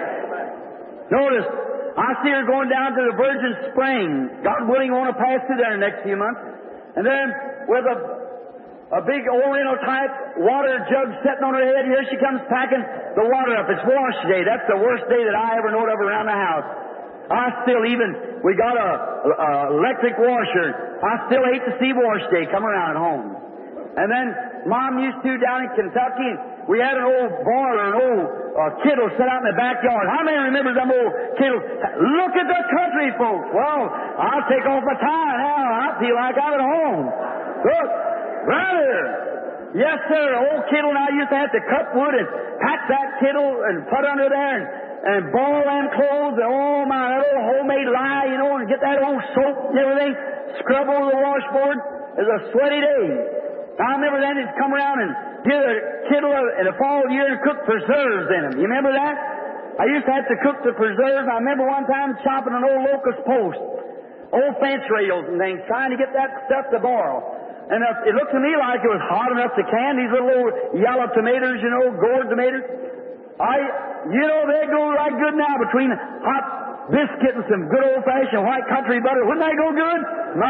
Notice, I see her going down to the Virgin Spring. God willing, I want to pass through there in the next few months. And then, with a, a big Oriental type water jug sitting on her head, here she comes packing the water up. It's wash day. That's the worst day that I ever knowed of around the house. I still even, we got a, a electric washer. I still hate to see wash day come around at home. And then Mom used to down in Kentucky, we had an old boiler, an old uh, kittle set out in the backyard. How many remember them old kittles? Look at the country, folks. Well, I'll take off my tie now. I feel like I'm at home. Look, brother. Yes, sir. Old kittle, and I used to have to cut wood and pack that kittle and put under there and, and boil them clothes. And oh my, that old homemade lye, you know, and get that old soap and everything, scrub over the washboard. It was a sweaty day. I remember then he'd come around and get a kittle in the fall year and cook preserves in them. You remember that? I used to have to cook the preserves. I remember one time chopping an old locust post, old fence rails and things, trying to get that stuff to boil. And uh, it looked to me like it was hot enough to can. These little old yellow tomatoes, you know, gourd tomatoes. I, you know, they go right good now between hot biscuit and some good old-fashioned white country butter. Wouldn't that go good?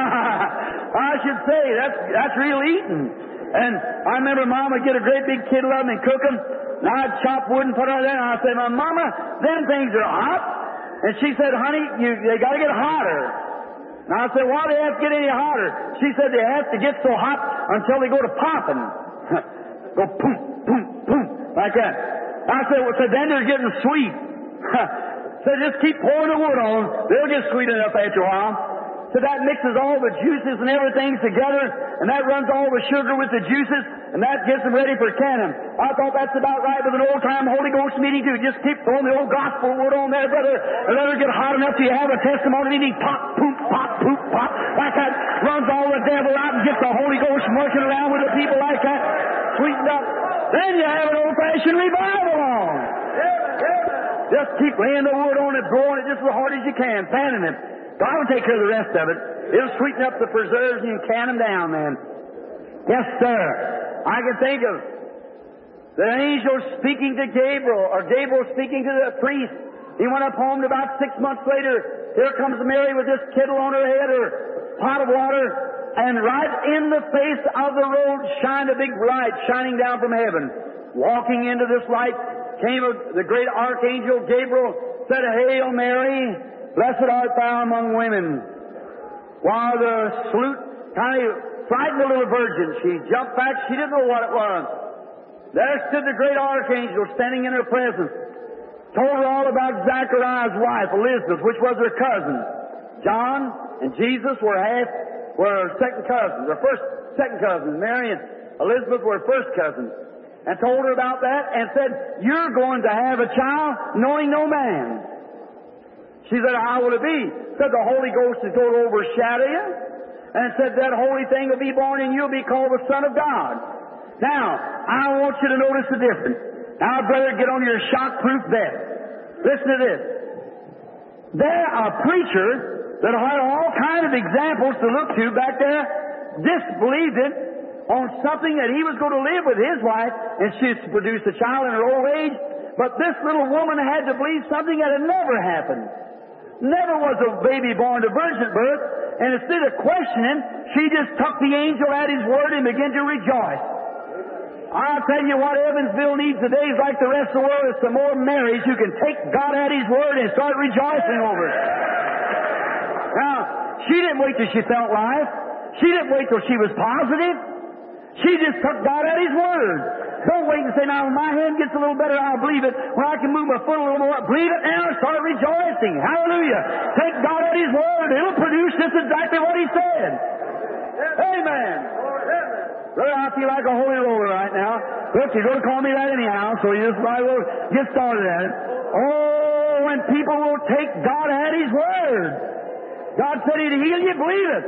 I should say, that's, that's real eating. And I remember Mom would get a great big kittle of them and cook them. And I'd chop wood and put it on there. And I'd say, Mama, them things are hot. And she said, honey, you, they got to get hotter. And I said, why do they have to get any hotter? She said they have to get so hot until they go to popping. Go boom, boom, boom, like that. I said, well, so then they're getting sweet. So just keep pouring the wood on. They'll get sweet enough after a while. So that mixes all the juices and everything together, and that runs all the sugar with the juices, and that gets them ready for canning. I thought that's about right with an old-time Holy Ghost meeting, too. Just keep throwing the old gospel wood on there, brother, and let it get hot enough till you have a testimony, and you pop, poop, pop, poop, pop, like that. Runs all the devil out and gets the Holy Ghost working around with the people like that, sweetened up. Then you have an old-fashioned revival on. Just keep laying the wood on it, blowing it just as hard as you can, fanning it. God will take care of the rest of it. It'll sweeten up the preserves and you can can them down then. Yes, sir. I can think of the angel speaking to Gabriel, or Gabriel speaking to the priest. He went up home, and about six months later, here comes Mary with this kittle on her head, or pot of water, and right in the face of the road shined a big light shining down from heaven. Walking into this light came a, the great archangel Gabriel, said, Hail Mary, blessed art thou among women. While the salute kind of frightened the little virgin, she jumped back. She didn't know what it was. There stood the great archangel standing in her presence. Told her all about Zachariah's wife, Elizabeth, which was her cousin. John and Jesus were half, were second cousins, or first, second cousins. Mary and Elizabeth were first cousins. And told her about that and said, you're going to have a child knowing no man. She said, how will it be? Said, the Holy Ghost is going to overshadow you. And said, that holy thing will be born and you'll be called the Son of God. Now, I want you to notice the difference. Now, brother, get on your shock-proof bed. Listen to this. There, a preacher that had all kind of examples to look to back there disbelieved it on something that he was going to live with his wife, and she'd produce a child in her old age. But this little woman had to believe something that had never happened. Never was a baby born to virgin birth, and instead of questioning, she just took the angel at his word and began to rejoice. I'll tell you what Evansville needs today is like the rest of the world, is some more Marys who can take God at his word and start rejoicing over it. Now, she didn't wait till she felt life. She didn't wait till she was positive. She just took God at his word. Don't wait and say, now when my hand gets a little better, I'll believe it. When I can move my foot a little more, believe it now and start rejoicing. Hallelujah. Take God at his word. It'll produce just exactly what he said. Amen. Brother, I feel like a holy roller right now. Look, you're going to call me that anyhow, so you just might well get started at it. Oh, when people will take God at his word. God said he'd heal you, believe it.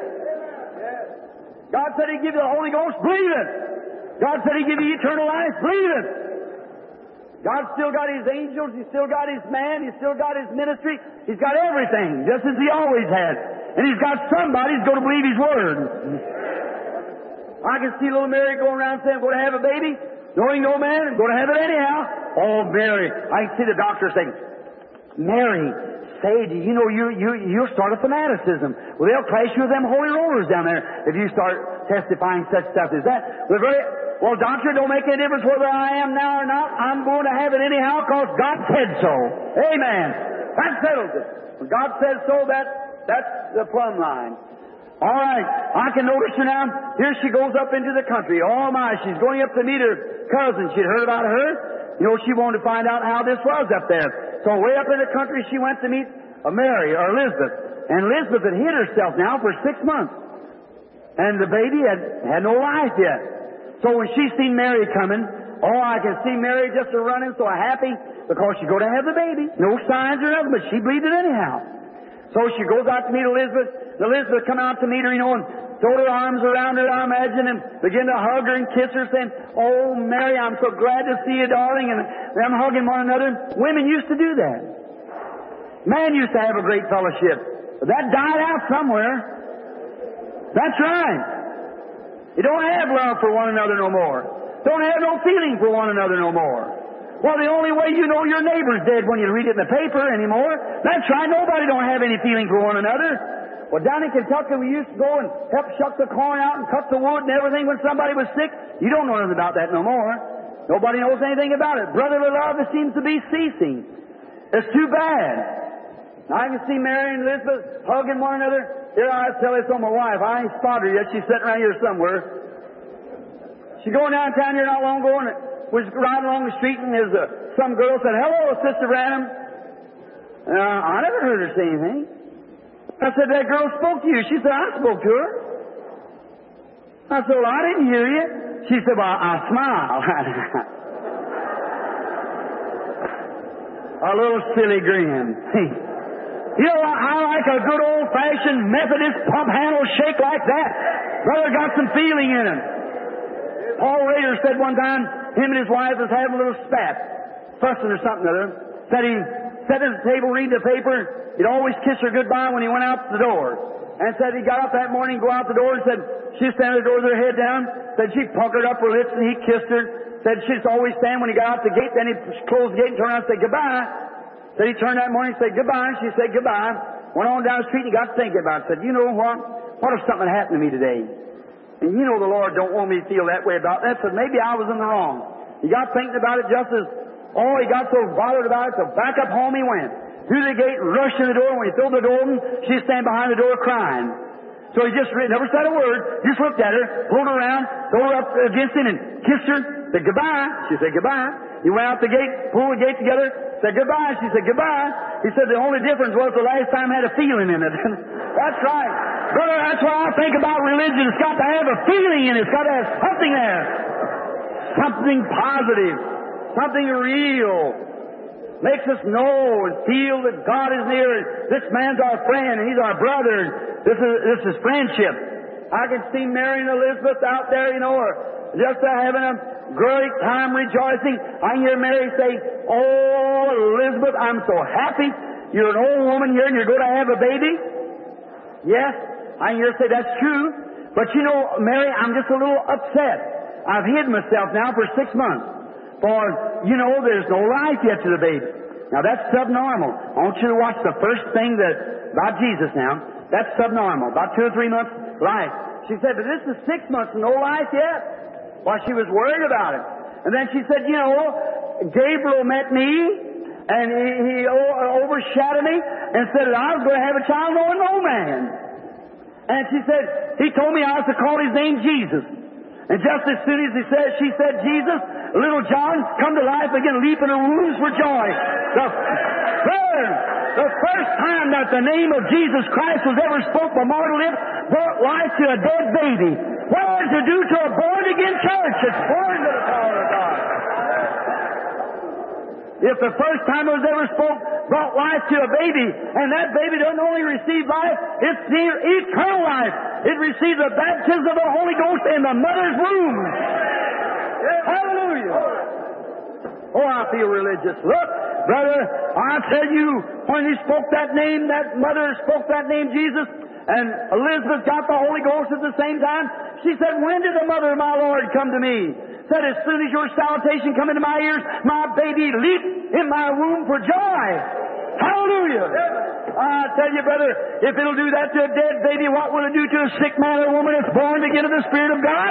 God said he'd give you the Holy Ghost, believe it. God said he'd give you eternal life, believe it. God's still got his angels, he's still got his man, he's still got his ministry, he's got everything, just as he always had. And he's got somebody who's going to believe his word. I can see little Mary going around saying, I'm going to have a baby, knowing no man, I'm going to have it anyhow. Oh, Mary. I can see the doctor saying, Mary, say, do you know you, you, you'll start a fanaticism. Well, they'll crash you with them holy rollers down there if you start testifying such stuff as that. Well, very, well, doctor, it don't make any difference whether I am now or not. I'm going to have it anyhow because God said so. Amen. That settles it. When God says so, that, that's the plumb line. All right, I can notice her now. Here she goes up into the country. Oh my, she's going up to meet her cousin. She'd heard about her. You know, she wanted to find out how this was up there. So way up in the country, she went to meet uh, Mary or Elizabeth. And Elizabeth had hid herself now for six months. And the baby had, had no life yet. So when she seen Mary coming, oh, I can see Mary just a running so happy because she's going to have the baby. No signs or nothing, but she believed it anyhow. So she goes out to meet Elizabeth. Elizabeth come out to meet her, you know, and throw her arms around her, I imagine, and begin to hug her and kiss her, saying, "Oh, Mary, I'm so glad to see you, darling." And them hugging one another. Women used to do that. Man used to have a great fellowship. But that died out somewhere. That's right. You don't have love for one another no more. Don't have no feeling for one another no more. Well, the only way you know your neighbor's dead when you read it in the paper anymore. That's right. Nobody don't have any feeling for one another. Well, down in Kentucky, we used to go and help shuck the corn out and cut the wood and everything when somebody was sick. You don't know nothing about that no more. Nobody knows anything about it. Brotherly love, it seems to be ceasing. It's too bad. Now, I can see Mary and Elizabeth hugging one another. Here, I tell this on my wife. I ain't spotted her yet. She's sitting around here somewhere. She's going downtown here not long ago, and was riding along the street, and there's a, some girl said, "Hello, Sister Branham." Uh, I never heard her say anything. I said, "That girl spoke to you." She said, "I spoke to her." I said, "Well, I didn't hear you." She said, "Well, I smiled." A little silly grin. You know, I like a good old-fashioned Methodist pump handle shake like that. Brother got some feeling in him. Paul Rader said one time, him and his wife was having a little spat, fussing or something or other. Said he sat at the table reading the paper. He'd always kiss her goodbye when he went out the door. And said he got up that morning, go out the door, and said she'd stand at the door with her head down. Said she puckered up her lips and he kissed her. Said she'd always stand when he got out the gate. Then he'd close the gate and turn around and say goodbye. Said he turned that morning and said goodbye. She said goodbye. Went on down the street and he got thinking about it. Said, "You know what? What if something happened to me today? And you know the Lord don't want me to feel that way about that." Said, maybe I was in the wrong. He got thinking about it just as, oh, he got so bothered about it, so back up home he went. Through the gate, rushed to the door. When he threw the door open, she'd stand behind the door crying. So he just never said a word, just looked at her, pulled her around, threw her up against him and kissed her, said goodbye. She said goodbye. He went out the gate, pulled the gate together, said goodbye. She said goodbye. He said the only difference was the last time had a feeling in it. That's right. Brother, that's why I think about religion. It's got to have a feeling in it. It's got to have something there. Something positive. Something real. Makes us know and feel that God is near. This man's our friend and he's our brother. This is, this is friendship. I can see Mary and Elizabeth out there, you know, or just uh, having a great time rejoicing. I can hear Mary say, "Oh, Elizabeth, I'm so happy. You're an old woman here and you're going to have a baby." Yes, I can hear her say that's true. But you know, Mary, I'm just a little upset. I've hid myself now for six months. For, you know, there's no life yet to the baby. Now, that's subnormal. I want you to watch the first thing that about Jesus now. That's subnormal. About two or three months life. She said, "But this is six months and no life yet." Well, she was worried about it. And then she said, "You know, Gabriel met me and he, he overshadowed me and said that I was going to have a child knowing no man. And she said, he told me I was to call his name Jesus. And just as soon as he said, she said Jesus, little John come to life again, leap in her wounds for joy." The, third, the first time that the name of Jesus Christ was ever spoke by mortal lips brought life to a dead baby. What is to do to a born-again church? It's born to the power of God. If the first time it was ever spoke brought life to a baby, and that baby doesn't only receive life, it's the eternal life. It receives the baptism of the Holy Ghost in the mother's womb. Hallelujah. Oh, I feel religious. Look, brother, I tell you, when he spoke that name, that mother spoke that name, Jesus, and Elizabeth got the Holy Ghost at the same time, she said, "When did the mother of my Lord come to me?" Said, "As soon as your salutation come into my ears, my baby leaped in my womb for joy." Hallelujah. I tell you, brother, if it'll do that to a dead baby, what will it do to a sick man or woman that's born again of the Spirit of God?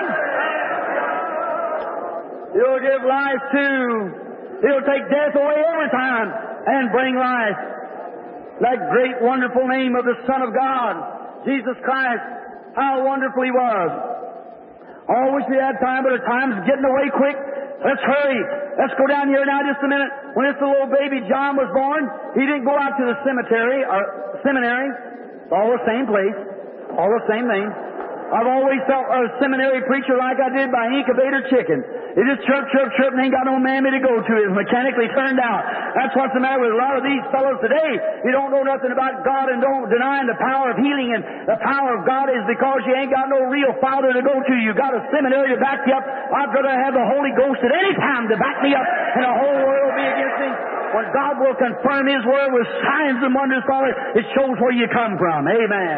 It'll give life to. It'll take death away every time and bring life. That great, wonderful name of the Son of God, Jesus Christ. How wonderful He was. Oh, wish we had time, but our time's getting away quick. Let's hurry. Let's go down here now just a minute. When this little baby John was born, he didn't go out to the cemetery or seminary. All the same place. All the same thing. I've always felt a seminary preacher like I did by incubator chicken. It just chirp, chirp, chirp, and ain't got no mammy to go to. It's mechanically turned out. That's what's the matter with a lot of these fellows today. You don't know nothing about God and don't deny the power of healing, and the power of God is because you ain't got no real Father to go to. You got a seminary to back you up. I'd rather have the Holy Ghost at any time to back me up, and the whole world be against me. When God will confirm His Word with signs and wonders, Father, it shows where you come from. Amen.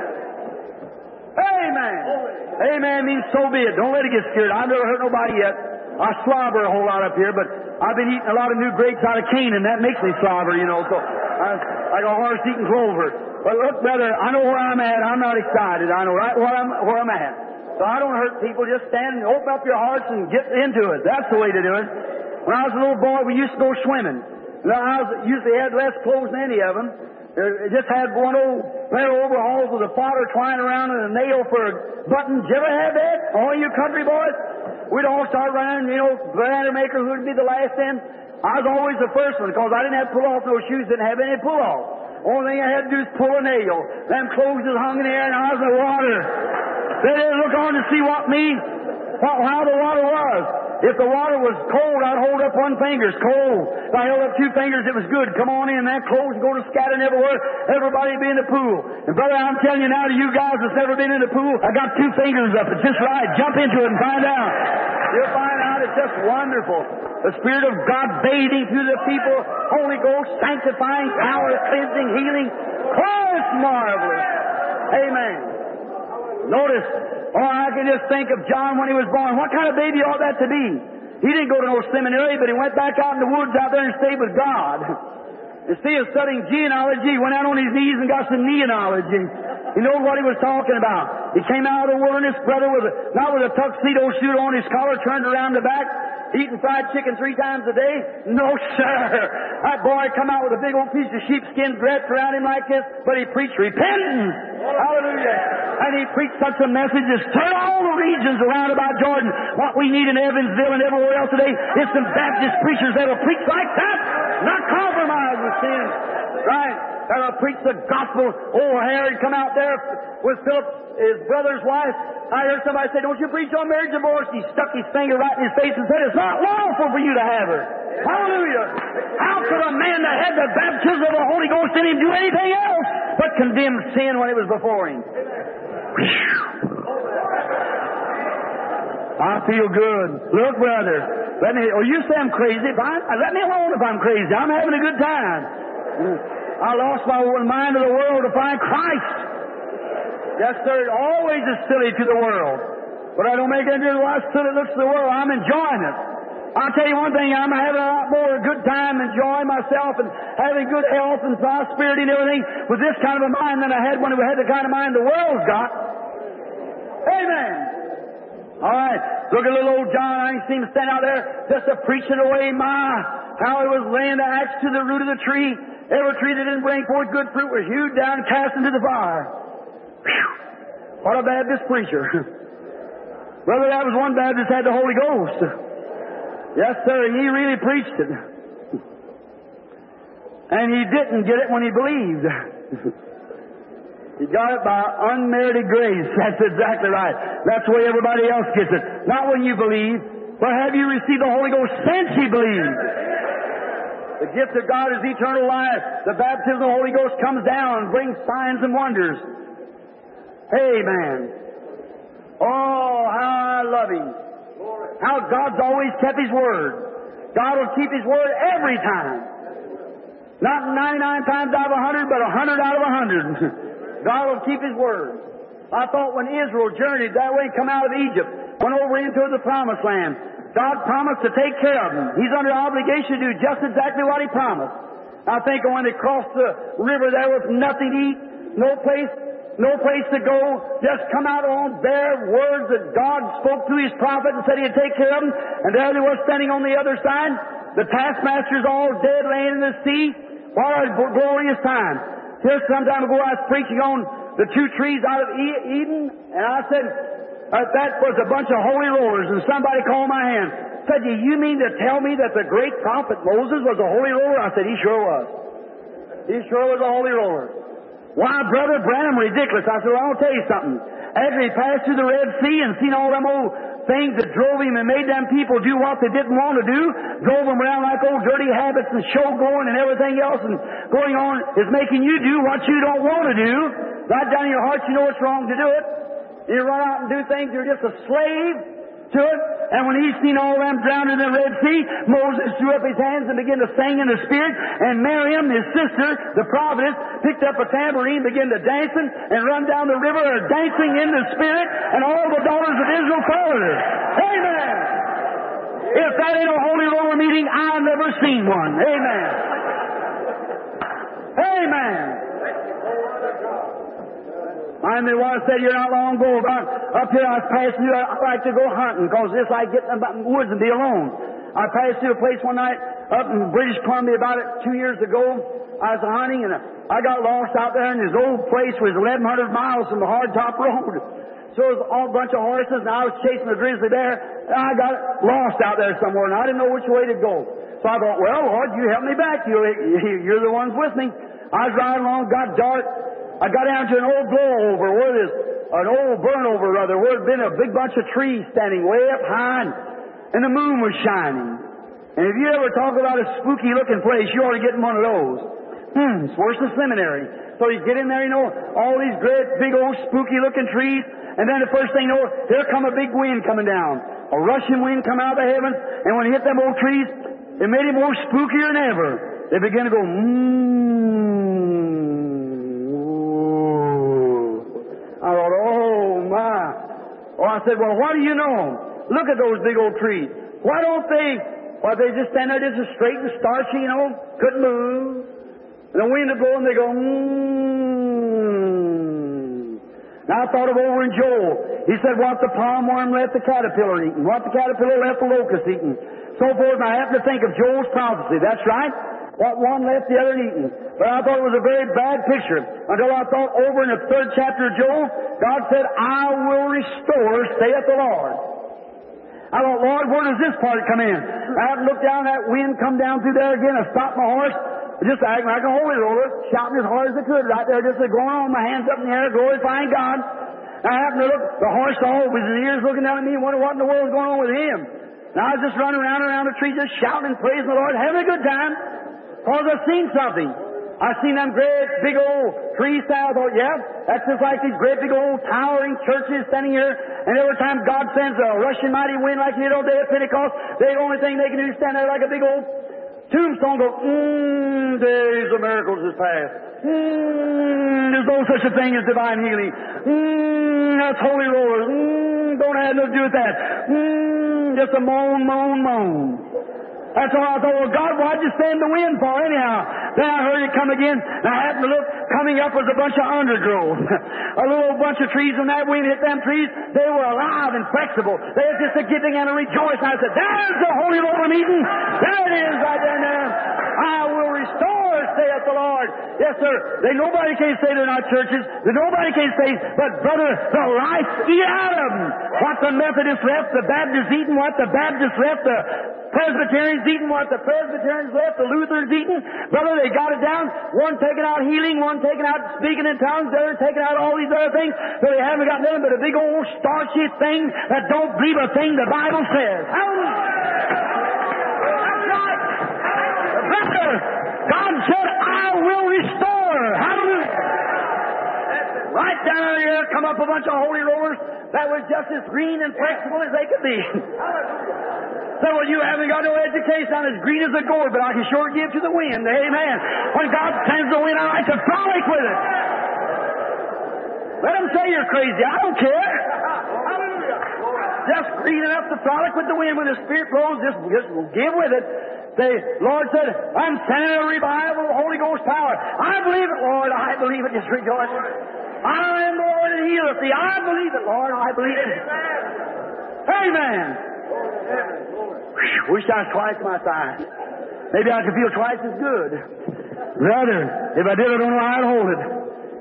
Amen. Amen means so be it. Don't let it get scared. I've never hurt nobody yet. I slobber a whole lot up here, but I've been eating a lot of new grapes out of Canaan. That makes me slobber, you know. So I, like a horse eating clover. But look, brother, I know where I'm at. I'm not excited. I know right where I'm where I'm at. So I don't hurt people. Just stand and open up your hearts and get into it. That's the way to do it. When I was a little boy, we used to go swimming. I was, usually had less clothes than any of them. It just had one old pair of overalls with a fodder twined around and a nail for a button. Did you ever have that? All you country boys? We'd all start running, you know, banner maker, who'd be the last in. I was always the first one because I didn't have to pull off no shoes, didn't have any pull off. Only thing I had to do is pull a nail. Them clothes just hung in the air and I was in the water. They didn't look on to see what me, what, how the water was. If the water was cold, I'd hold up one finger. It's cold. If I held up two fingers, it was good. Come on in, that clothes go to scattering everywhere. Everybody be in the pool. And brother, I'm telling you now to you guys that's never been in the pool, I got two fingers up. It's just right. Jump into it and find out. You'll find out it's just wonderful. The Spirit of God bathing through the people. Holy Ghost sanctifying power, cleansing, healing. Oh, it's marvelous. Amen. Notice, oh, I can just think of John when he was born. What kind of baby ought that to be? He didn't go to no seminary, but he went back out in the woods out there and stayed with God. Instead of studying genealogy, he went out on his knees and got some neonology. He knew what he was talking about. He came out of the wilderness, brother, with a, not with a tuxedo suit on, his collar turned around the back, eating fried chicken three times a day. No, sir. That boy come out with a big old piece of sheepskin draped around him like this, but he preached repentance. Hallelujah. And he preached such a message as turn all the regions around about Jordan. What we need in Evansville and everywhere else today is some Baptist preachers that'll preach like that, not compromise with sin. Right? That'll preach the gospel. Old Herod come out there with Philip, his brother's wife. I heard somebody say, don't you preach on marriage divorce? He stuck his finger right in his face and said, it's not lawful for you to have her. Hallelujah. How could a man that had the baptism of the Holy Ghost in him do anything else but condemn sin when it was before him? I feel good. Look, brother, let me, oh, you say I'm crazy. Fine. Let me alone if I'm crazy. I'm having a good time. I lost my mind to the world to find Christ. Yes, sir, it always is silly to the world. But I don't make any difference how silly it looks to the world. I'm enjoying it. I'll tell you one thing, I'm having a lot more good time enjoying myself and having good health and prosperity and everything with this kind of a mind than I had when I had the kind of mind the world's got. Amen. All right, look at little old John. I ain't seen him stand out there just a preaching away my, how he was laying the axe to the root of the tree. Every tree that didn't bring forth good fruit was hewed down and cast into the fire. Whew. What a Baptist preacher. Brother, that was one Baptist had the Holy Ghost. Yes, sir, he really preached it. And he didn't get it when he believed. He got it by unmerited grace. That's exactly right. That's the way everybody else gets it. Not when you believe, but have you received the Holy Ghost since you believed? The gift of God is eternal life. The baptism of the Holy Ghost comes down and brings signs and wonders. Amen. Oh, how I love Him. How God's always kept His Word. God will keep His Word every time. Not ninety-nine times out of a hundred, but a hundred out of a hundred. God will keep His Word. I thought when Israel journeyed that way and come out of Egypt, went over into the Promised Land, God promised to take care of them. He's under obligation to do just exactly what He promised. I think when they crossed the river there with nothing to eat, no place, no place to go, just come out on their words that God spoke through His prophet and said He'd take care of them. And there they were standing on the other side. The taskmasters all dead laying in the sea. What a glorious time. Just some time ago I was preaching on the two trees out of Eden, and I said, uh, that was a bunch of holy rollers, and somebody called my hand. Said, do you mean to tell me that the great prophet Moses was a holy roller? I said, he sure was. He sure was a holy roller. Why, Brother Branham, ridiculous. I said, well, I'll tell you something. After he passed through the Red Sea and seen all them old things that drove him and made them people do what they didn't want to do, drove them around like old dirty habits and show going and everything else and going on is making you do what you don't want to do. Right down in your heart, you know it's wrong to do it. You run out and do things, you're just a slave to it. And when he seen all them drowned in the Red Sea, Moses threw up his hands and began to sing in the Spirit, and Miriam, his sister, the prophetess, picked up a tambourine, began to dancing and run down the river dancing in the Spirit, and all the daughters of Israel followed her. Amen! If that ain't a holy roller meeting, I've never seen one. Amen! Amen! I mean, what I said here not long ago about up here I was passing through, I like to go hunting because this I get in the woods and be alone. I passed through a place one night up in British Columbia about it two years ago. I was hunting and I got lost out there, and this old place was eleven hundred miles from the hardtop road. So it was all a bunch of horses, and I was chasing a grizzly bear, and I got lost out there somewhere, and I didn't know which way to go. So I thought, well, Lord, you help me back. You're, you're the ones with me. I was riding along, got dark. I got down to an old blow-over, where there's an old burn-over, rather, where there'd been a big bunch of trees standing way up high, and, and the moon was shining. And if you ever talk about a spooky-looking place, you ought to get in one of those. Hmm, it's worse than seminary. So you get in there, you know, all these great, big, old, spooky-looking trees, and then the first thing you know, here come a big wind coming down. A rushing wind come out of the heavens, and when it hit them old trees, it made it more spookier than ever. They began to go, mmm. I thought, oh, my. Oh, I said, well, what do you know? Look at those big old trees. Why don't they, why they just stand there just as straight and starchy, you know, couldn't move. And the wind would blow and they go, mmm. Now I thought of over in Joel. He said, what the palm worm left the caterpillar eating, what the caterpillar left the locust eating, so forth. And I happened to think of Joel's prophecy. That's right. What one left the other eating. But I thought it was a very bad picture until I thought over in the third chapter of Joel, God said, I will restore, saith the Lord. I thought, Lord, where does this part come in? I had to look down, that wind come down through there again. I stopped my horse, just acting like a holy roller, shouting as hard as I could right there, just going on, my hands up in the air, glorifying God. I happened to look, the horse all with his ears looking down at me, wondering what in the world was going on with him. And I was just running around and around the tree, just shouting and praising the Lord, having a good time. Because I've seen something. I've seen them great big old trees stand. I thought, yeah, that's just like these great big old towering churches standing here. And every time God sends a rushing mighty wind like He did on the day of Pentecost, the only thing they can do is stand there like a big old tombstone, go, mmm, days of miracles is past. Mmm, there's no such a thing as divine healing. Mmm, that's holy rollers. Mmm, don't have nothing to do with that. Mmm, just a moan, moan, moan. That's all I thought, well, God, why'd you stand the wind for anyhow? Then I heard it come again, and I happened to look, coming up was a bunch of undergrowth. A little bunch of trees, when that wind hit them trees, they were alive and flexible. They were just a giving and a rejoicing. I said, there's the holy roller meeting. There it is right there now. I will restore, saith the Lord. Yes, sir. They, nobody can say they're not churches. Nobody can say, but brother, the life, eat out of them. What the Methodists left, the Baptists eating. What the Baptists left, the Presbyterians eating. What the Presbyterians left, the Lutherans eating. Brother, they got it down. One taking out healing, one taking out speaking in tongues, the other taking out all these other things. So they haven't got nothing but a big old starchy thing that don't believe a thing the Bible says. Hallelujah! That's right. Brother, God said, I will restore. Hallelujah! Right down here come up a bunch of holy rollers that was just as green and flexible as they could be. So, well, you haven't got no education. I'm as green as a gourd, but I can sure give to the wind. Amen. When God sends the wind, I like to frolic with it. Let them say you're crazy. I don't care. Just green enough to frolic with the wind. When the Spirit blows, just, just give with it. The Lord said, I'm sending a revival of Holy Ghost power. I believe it, Lord. I believe it. Just rejoice. I am the Lord and healeth thee. I believe it, Lord. I believe it. Amen. Whew, wish I was twice my size. Maybe I could feel twice as good. Brother, if I did, I don't know how I'd hold it.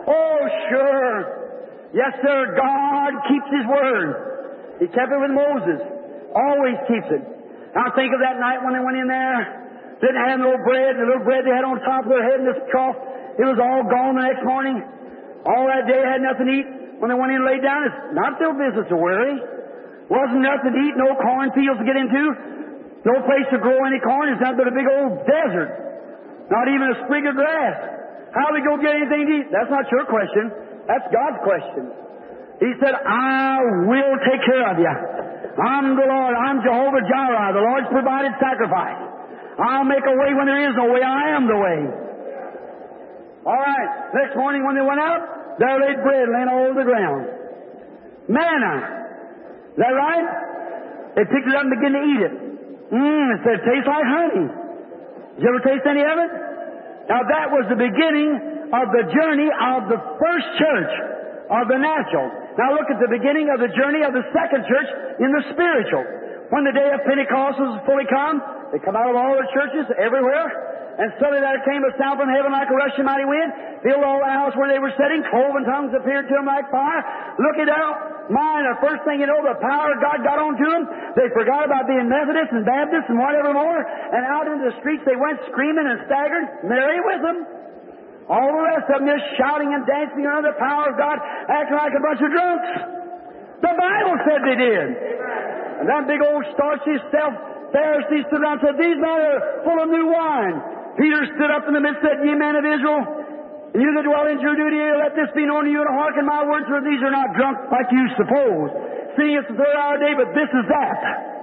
Oh, sure. Yes, sir. God keeps His word. He kept it with Moses. Always keeps it. Now think of that night when they went in there. Didn't have no bread. The little bread they had on top of their head in this trough, it was all gone the next morning. All that day had nothing to eat. When they went in and laid down, it's not their business to worry. Wasn't nothing to eat, no cornfields to get into, no place to grow any corn. It's nothing but a big old desert. Not even a sprig of grass. How do we go get anything to eat? That's not your question. That's God's question. He said, I will take care of you. I'm the Lord. I'm Jehovah Jireh, the Lord's provided sacrifice. I'll make a way when there is no way. I am the way. All right. Next morning when they went out, there laid bread laying all over the ground. Manna. Is that right? They picked it up and began to eat it. Mmm, it said, it tastes like honey. Did you ever taste any of it? Now that was the beginning of the journey of the first church, of the natural. Now look at the beginning of the journey of the second church in the spiritual. When the day of Pentecost was fully come, they come out of all the churches everywhere. And suddenly there came a sound from heaven like a rushing mighty wind, filled all the house where they were sitting. Cloven tongues appeared to them like fire. Look it out. Mine, the first thing you know, the power of God got on to them. They forgot about being Methodists and Baptists and whatever more. And out into the streets they went screaming and staggered, Mary with them. All the rest of them just shouting and dancing under the power of God, acting like a bunch of drunks. The Bible said they did. And that big old starchy self-Pharisees stood around and said, these men are full of new wine. Peter stood up in the midst and said, ye men of Israel, and you that dwell in Judea, let this be known to you, and hearken my words, for these are not drunk like you suppose. Seeing it's the third hour of the day, but this is that.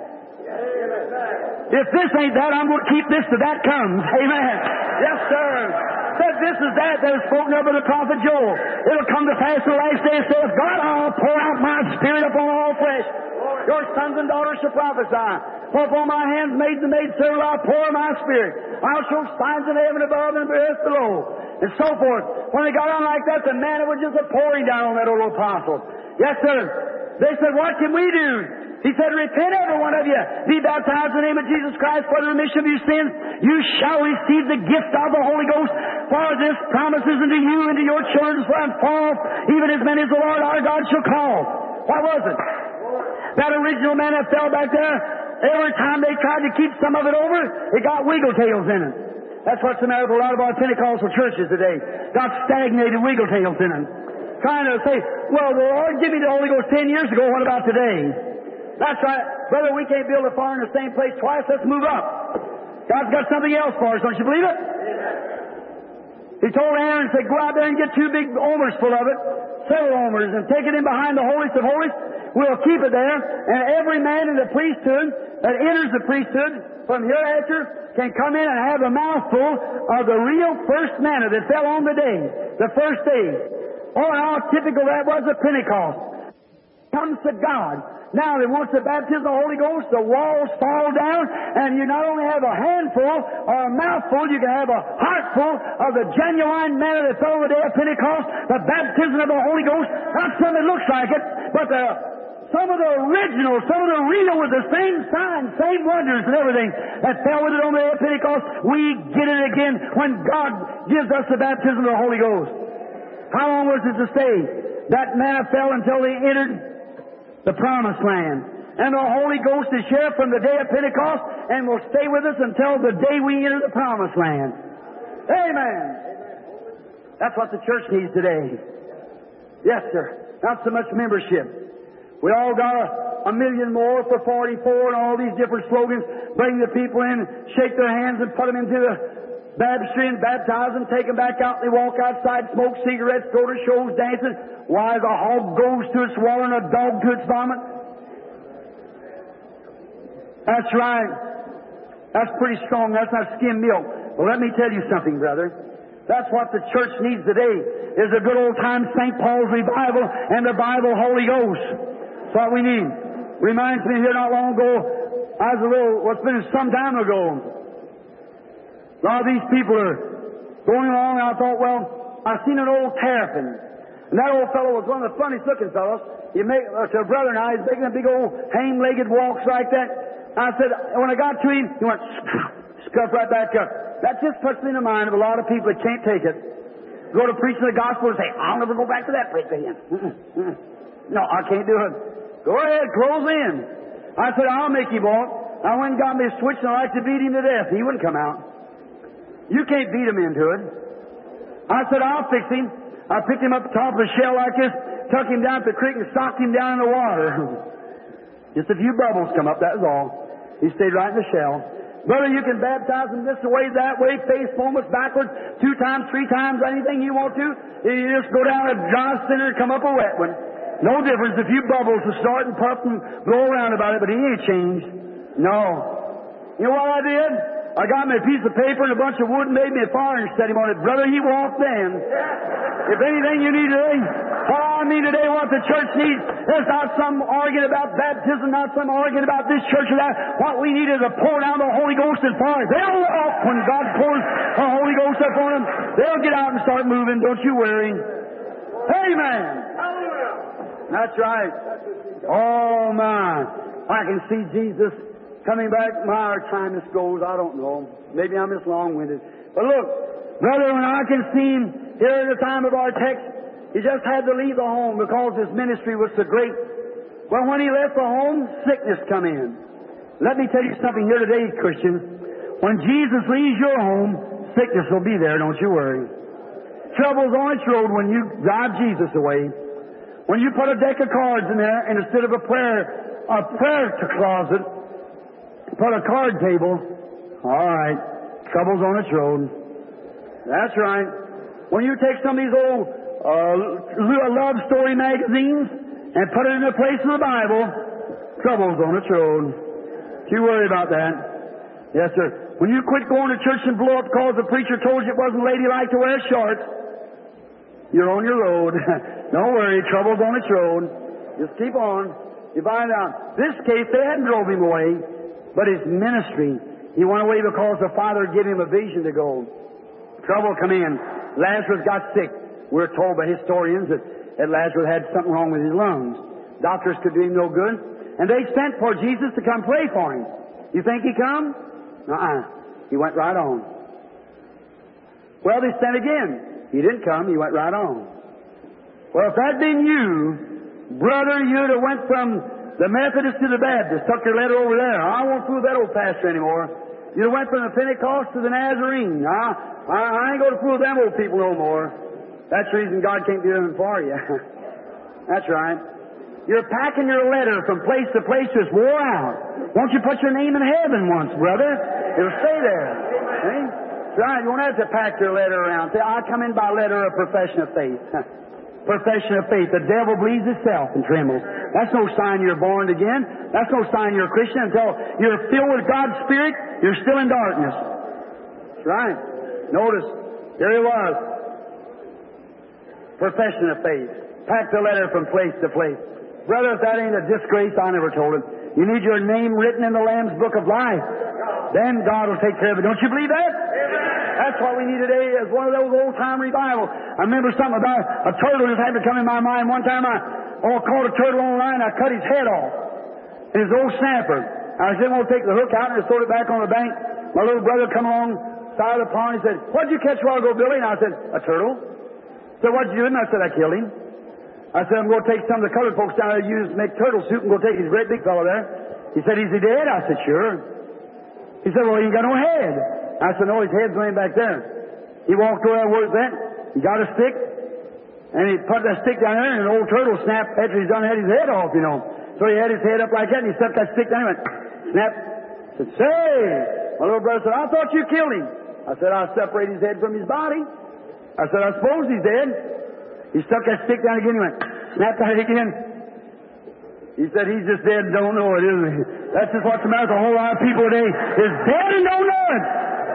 If this ain't that, I'm going to keep this till that comes. Amen. Yes, sir. Said this is that that is spoken of by the prophet Joel. It'll come to pass the last day, saith God, I'll pour out my spirit upon all flesh. Your sons and daughters shall prophesy. For upon my hands, maids and maid servants, I'll pour my spirit. I'll show signs in heaven above and the earth below. And so forth. When they got on like that, the manna was just a pouring down on that old apostle. Yes, sir. They said, what can we do? He said, repent every one of you. Be baptized in the name of Jesus Christ for the remission of your sins. You shall receive the gift of the Holy Ghost. For this promises unto you and to your children and fall, even as many as the Lord our God shall call. What was it? That original man that fell back there, every time they tried to keep some of it over, it got wiggle tails in it. That's what's the matter with a lot of our Pentecostal churches today. Got stagnated wiggle tails in it. Trying to say, well, the Lord gave me the Holy Ghost ten years ago, what about today? That's right. Brother, we can't build a fire in the same place twice. Let's move up. God's got something else for us. Don't you believe it? He told Aaron, said, go out there and get two big omers full of it, several omers, and take it in behind the holiest of holies. We'll keep it there, and every man in the priesthood that enters the priesthood from hereafter can come in and have a mouthful of the real first manna that fell on the day, the first day. Oh, how typical that was of Pentecost. Comes to God. Now, that once the baptism of the Holy Ghost, the walls fall down, and you not only have a handful or a mouthful, you can have a heartful of the genuine manna that fell on the day of Pentecost, the baptism of the Holy Ghost. Not some that looks like it, but the, some of the original, some of the real with the same signs, same wonders and everything that fell with it on the day of Pentecost. We get it again when God gives us the baptism of the Holy Ghost. How long was it to stay? That manna fell until they entered the promised land. And the Holy Ghost is here from the day of Pentecost and will stay with us until the day we enter the promised land. Amen. That's what the church needs today. Yes, sir. Not so much membership. We all got a, a million more for forty-four and all these different slogans. Bring the people in, shake their hands and put them into the baptistry and baptize them, take them back out, they walk outside, smoke cigarettes, go to shows, dancing. Why, the hog goes to its water and a dog to its vomit. That's right. That's pretty strong. That's not skim milk. Well, let me tell you something, brother. That's what the church needs today, is a good old time Saint Paul's revival and the Bible Holy Ghost. That's what we need. Reminds me here not long ago, I was a little, what's been some time ago, a lot of these people are going along, and I thought, well, I seen an old terrapin. And that old fellow was one of the funniest looking fellows. He make, uh, to a brother now, he's making a big old hang-legged walks like that. I said, when I got to him, he went, scuff right back up. That just puts me in the mind of a lot of people that can't take it. go to preaching the gospel and say, I'll never go back to that place again. No, I can't do it. Go ahead, close in. I said, I'll make him walk. I went and got me a switch and I like to beat him to death. He wouldn't come out. You can't beat him into it. I said, I'll fix him. I picked him up the top of a shell like this, tucked him down at the creek and socked him down in the water. Just a few bubbles come up, that was all. He stayed right in the shell. Brother, you can baptize him this way, that way, face foremost, backwards, two times, three times, anything you want to. You just go down a dry center and come up a wet one. No difference. A few bubbles to start and puff and blow around about it, but he ain't changed. No. You know what I did? I got me a piece of paper and a bunch of wood and made me a fire and set him on it. Brother, he walked then. If anything you need today, what I mean today, what the church needs, there's not some arguing about baptism, not some arguing about this church or that. What we need is a pour down the Holy Ghost and fire. They'll walk when God pours the Holy Ghost upon them. They'll get out and start moving. Don't you worry. Amen. That's right. Oh, my. I can see Jesus coming back. My time this goes, I don't know. Maybe I'm just long-winded. But look, brother, when I can see him here at the time of our text, he just had to leave the home because his ministry was so great. Well, when he left the home, sickness come in. Let me tell you something here today, Christians. When Jesus leaves your home, sickness will be there, don't you worry. Trouble's on its road when you drive Jesus away. When you put a deck of cards in there, and instead of a prayer, a prayer closet, put a card table, all right, trouble's on its road. That's right. When you take some of these old uh, love story magazines and put it in the place of the Bible, trouble's on its road. Don't you worry about that. Yes, sir. When you quit going to church and blow up because the preacher told you it wasn't ladylike to wear shorts, you're on your road. Don't worry, trouble's on its road. Just keep on. You find out. This case, they hadn't drove him away, but his ministry, he went away because the Father gave him a vision to go. Trouble come in. Lazarus got sick. We're told by historians that, that Lazarus had something wrong with his lungs. Doctors could do him no good. And they sent for Jesus to come pray for him. You think he come? Uh-uh. He went right on. Well, they sent again. He didn't come. He went right on. Well, if that'd been you, brother, you'd have went from the Methodist to the Baptist. Tuck your letter over there. I won't fool that old pastor anymore. You went from the Pentecost to the Nazarene. Huh? I, I ain't going to fool them old people no more. That's the reason God can't do anything for you. That's right. You're packing your letter from place to place just wore out. Won't you put your name in heaven once, brother? It'll stay there. See? That's right. You won't have to pack your letter around. Say, I come in by letter of profession of faith. Profession of faith. The devil believes itself and trembles. That's no sign you're born again. That's no sign you're a Christian. Until you're filled with God's Spirit, you're still in darkness. That's right. Notice, there he was. Profession of faith. Pack the letter from place to place. Brother, if that ain't a disgrace, I never told it. You need your name written in the Lamb's Book of Life. Then God will take care of it. Don't you believe that? That's what we need today is one of those old-time revivals. I remember something about a turtle just happened to come in my mind. One time I oh, caught a turtle on the line. I cut his head off. And his old snapper. I said, we'll take the hook out and just throw it back on the bank. My little brother come along side of the pond. He said, what'd you catch a while ago, Billy? And I said, a turtle. So what'd you do? And I said, I killed him. I said, I'm going to take some of the colored folks down there to use to make turtle soup and go take his great big fellow there. He said, is he dead? I said, sure. He said, well, he ain't got no head. I said, no, his head's laying back there. He walked over there where it went. He got a stick, and he put that stick down there, and an old turtle snapped after he's done had his head off, you know. So he had his head up like that, and he stuck that stick down and went, snap. I said, say, my little brother said, I thought you killed him. I said, I'll separate his head from his body. I said, I suppose he's dead. He stuck that stick down again, he went, snapped at it again. He said, he's just dead and don't know it, isn't he? That's just what's the matter with a whole lot of people today, is dead and don't know it.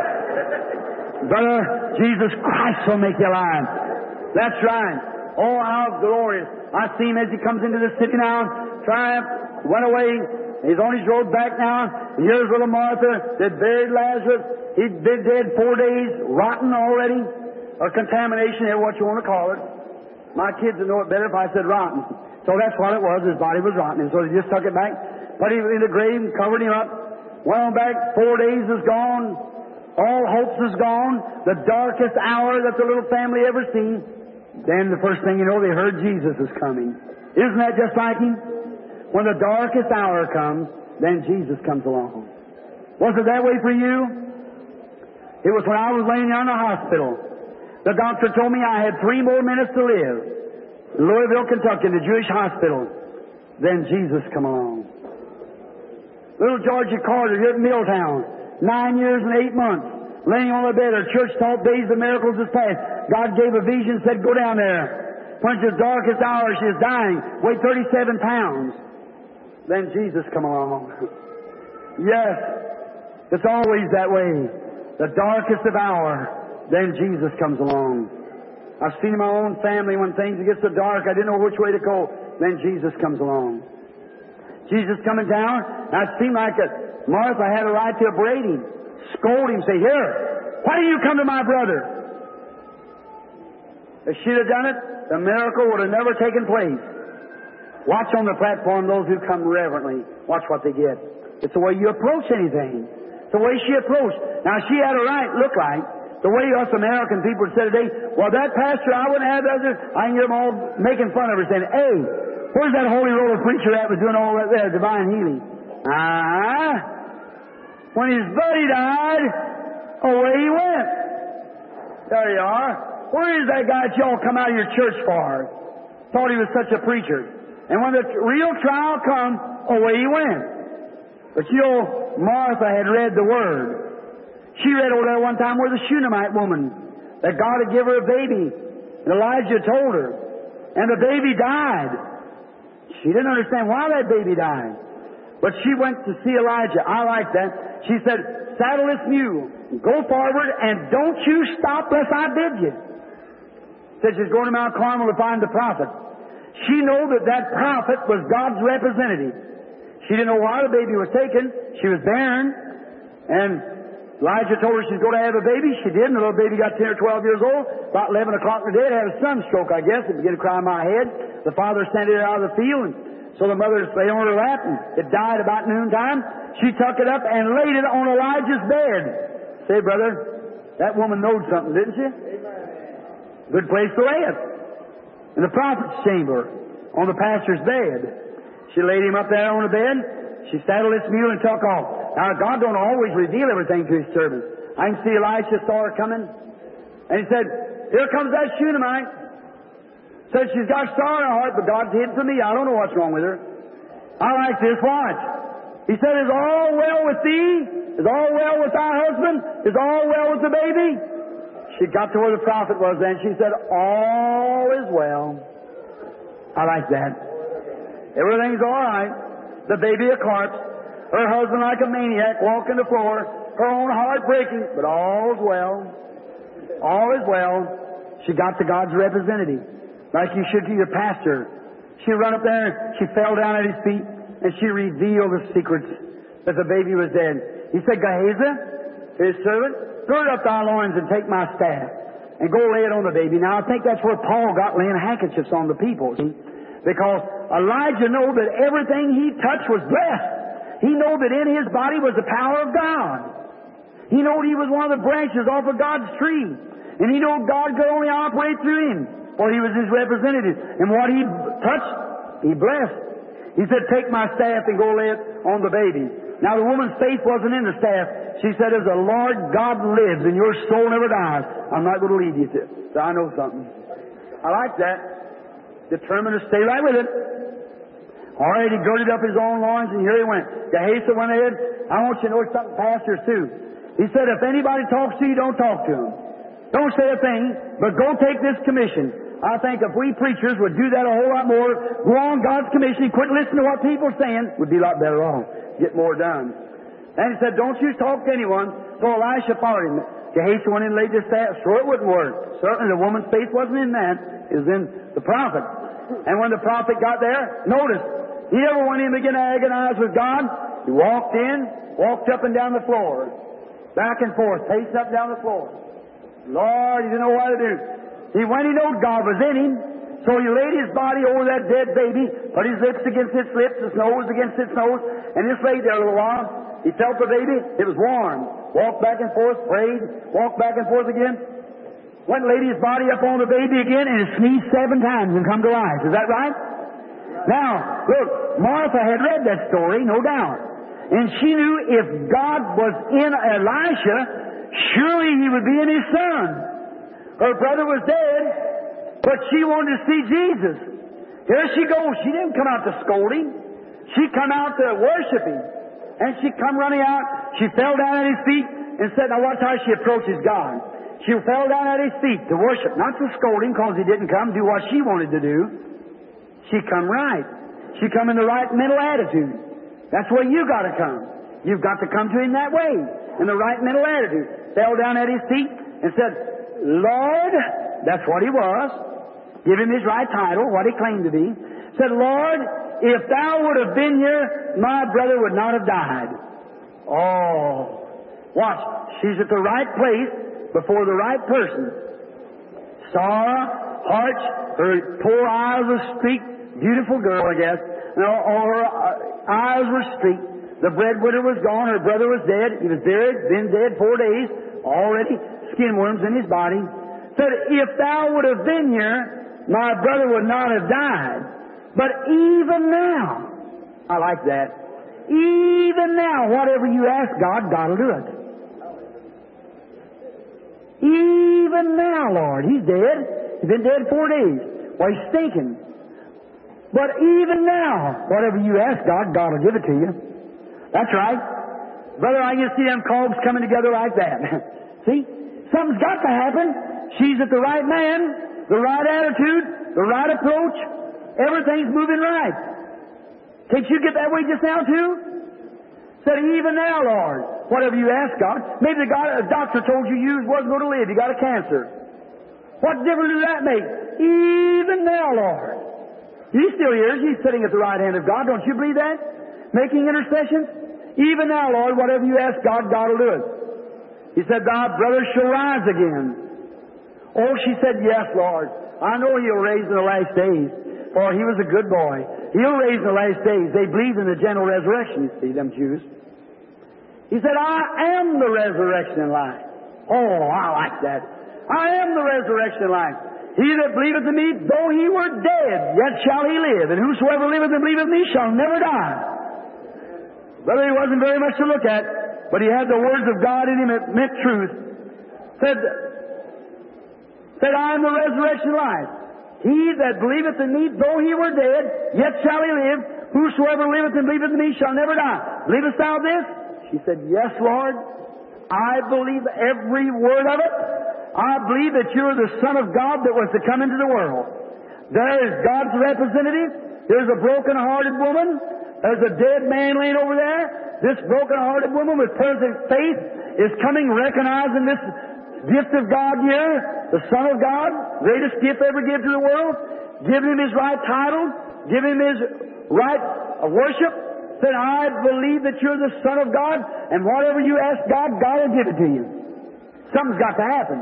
Brother, Jesus Christ will make you alive. That's right. Oh, how glorious. I see him as he comes into the city now, triumph, went away. He's on his road back now. And here's little Martha that buried Lazarus. He'd been dead four days, rotten already, or contamination, or what you want to call it. My kids would know it better if I said rotten. So that's what it was. His body was rotten. And so they just tuck it back, put him in the grave and covered him up. Went on back. Four days is gone. all hopes is gone, the darkest hour that the little family ever seen. Then the first thing you know, they heard Jesus is coming. Isn't that just like Him? When the darkest hour comes, then Jesus comes along. Was it that way for you? It was when I was laying there in the hospital. The doctor told me I had three more minutes to live. In Louisville, Kentucky, in the Jewish hospital. Then Jesus come along. Little Georgia Carter here at Milltown, nine years and eight months, laying on the bed. Her church taught days of miracles is past. God gave a vision, said, go down there. When it's the darkest hour, she is dying. Weighed thirty-seven pounds. Then Jesus come along. Yes, it's always that way. The darkest of hour, then Jesus comes along. I've seen in my own family when things get so dark, I didn't know which way to go. Then Jesus comes along. Jesus coming down, now it seemed like that Martha had a right to upbraid Him, scold Him, say, here, why did you come to my brother? If she'd have done it, the miracle would have never taken place. Watch on the platform those who come reverently. Watch what they get. It's the way you approach anything. It's the way she approached. Now, she had a right, look like, the way us American people would say today, well, that pastor, I wouldn't have that. I can hear them all making fun of her, saying, hey, where's that holy roller preacher that was doing all that there, divine healing? Ah, when his buddy died, away he went. There you are. Where is that guy that y'all come out of your church for? Thought he was such a preacher. And when the real trial come, away he went. But you know, Martha had read the Word. She read over there one time where the Shunammite woman, that God had given her a baby. And Elijah told her. And the baby died. She didn't understand why that baby died. But she went to see Elijah. I like that. She said, saddle this mule, go forward, and don't you stop lest I bid you. Said she's going to Mount Carmel to find the prophet. She knew that that prophet was God's representative. She didn't know why the baby was taken. She was barren. And Elijah told her she's going to have a baby. She did, and the little baby got ten or twelve years old. About eleven o'clock in the day, it had a sunstroke, I guess. It began to cry in my head. The father sent it out of the field, and so the mother lay on her lap, and it died about noontime. She took it up and laid it on Elijah's bed. Say, brother, that woman knowed something, didn't she? Good place to lay it. In the prophet's chamber, on the pastor's bed. She laid him up there on the bed. She saddled this mule and took off. Now, God don't always reveal everything to His servants. I can see Elisha saw her coming. And he said, here comes that Shunammite. Said she's got sorrow in her heart, but God's hid from me. I don't know what's wrong with her. I like this. Watch. He said, is all well with thee? Is all well with thy husband? Is all well with the baby? She got to where the prophet was then. She said, all is well. I like that. Everything's all right. The baby a corpse. Her husband like a maniac walking the floor. Her own heart breaking. But all is well. All is well. She got to God's representative. Like you should to your pastor. She run up there. She fell down at his feet. And she revealed the secrets that the baby was dead. He said, Gehazi, his servant, gird up thy loins and take my staff. And go lay it on the baby. Now I think that's where Paul got laying handkerchiefs on the people. See? Because Elijah knew that everything he touched was blessed. He knew that in his body was the power of God. He knew he was one of the branches off of God's tree. And he knew God could only operate through him, for he was His representative. And what he touched, he blessed. He said, take my staff and go lay it on the baby. Now the woman's faith wasn't in the staff. She said, as the Lord God lives and your soul never dies, I'm not going to leave you to it. So I know something. I like that. Determined to stay right with it. All right, he girded up his own loins, and here he went. Gehazi went ahead. I want you to know something, pastors, too. He said, if anybody talks to you, don't talk to them. Don't say a thing, but go take this commission. I think if we preachers would do that a whole lot more, go on God's commission, quit listening to what people are saying, we'd be a lot better off. Get more done. And he said, don't you talk to anyone. So Elisha followed him. Gehazi went in and laid this staff. Sure, it wouldn't work. Certainly the woman's faith wasn't in that. It was in the prophet. And when the prophet got there, notice, he never went in to begin to agonize with God. He walked in, walked up and down the floor, back and forth, pacing up and down the floor. Lord, he didn't know what to do. He went, he knew God was in him, so he laid his body over that dead baby, put his lips against its lips, his nose against its nose, and just laid there a little while. He felt the baby, it was warm. walked back and forth, prayed, walked back and forth again, went and laid his body up on the baby again, and it sneezed seven times and come to life. Is that right? Now, look, Martha had read that story, no doubt. And she knew if God was in Elisha, surely he would be in his son. Her brother was dead, but she wanted to see Jesus. Here she goes. She didn't come out to scold him. She come out to worship him. And she come running out. She fell down at his feet and said, now watch how she approaches God. She fell down at his feet to worship, not to scold him because he didn't come do what she wanted to do. She come right. She come in the right mental attitude. That's where you got to come. You've got to come to him that way, in the right mental attitude. Fell down at his feet and said, Lord, that's what he was. Give him his right title, what he claimed to be. Said, Lord, if thou would have been here, my brother would not have died. Oh, watch. She's at the right place before the right person. Sorrow, heart, her poor eyes were streaked. Beautiful girl, I guess. No, all her eyes were streaked. The breadwinner was gone. Her brother was dead. He was buried, been dead four days. Already skin worms in his body. Said, if thou would have been here, my brother would not have died. But even now, I like that. Even now, whatever you ask God, God will do it. Even now, Lord, he's dead. He's been dead four days. Well, he's stinking. But even now, whatever you ask God, God will give it to you. That's right. Brother, I can see them cogs coming together like that. See? Something's got to happen. She's at the right man, the right attitude, the right approach. Everything's moving right. Can't you get that way just now, too? Said, even now, Lord, whatever you ask God. Maybe the, God, the doctor told you you wasn't going to live. You got a cancer. What difference does that make? Even now, Lord. He's still here. He's sitting at the right hand of God. Don't you believe that? Making intercessions? Even now, Lord, whatever you ask God, God will do it. He said, thy brother shall rise again. Oh, she said, yes, Lord. I know he'll raise in the last days, for he was a good boy. He'll raise in the last days. They believed in the general resurrection, you see, them Jews. He said, I am the resurrection and life. Oh, I like that. I am the resurrection and life. He that believeth in me, though he were dead, yet shall he live. And whosoever liveth and believeth in me shall never die. Brother, he wasn't very much to look at, but he had the words of God in him. It meant truth. Said, said, I am the resurrection and life. He that believeth in me, though he were dead, yet shall he live. Whosoever liveth and believeth in me shall never die. Believest thou this? She said, yes, Lord. I believe every word of it. I believe that you're the Son of God that was to come into the world. There is God's representative. There's a broken-hearted woman. There's a dead man laying over there. This broken-hearted woman with perfect faith is coming, recognizing this gift of God here, the Son of God, greatest gift ever given to the world, giving him his right title, giving him his right of worship. Said, I believe that you're the Son of God, and whatever you ask God, God will give it to you. Something's got to happen.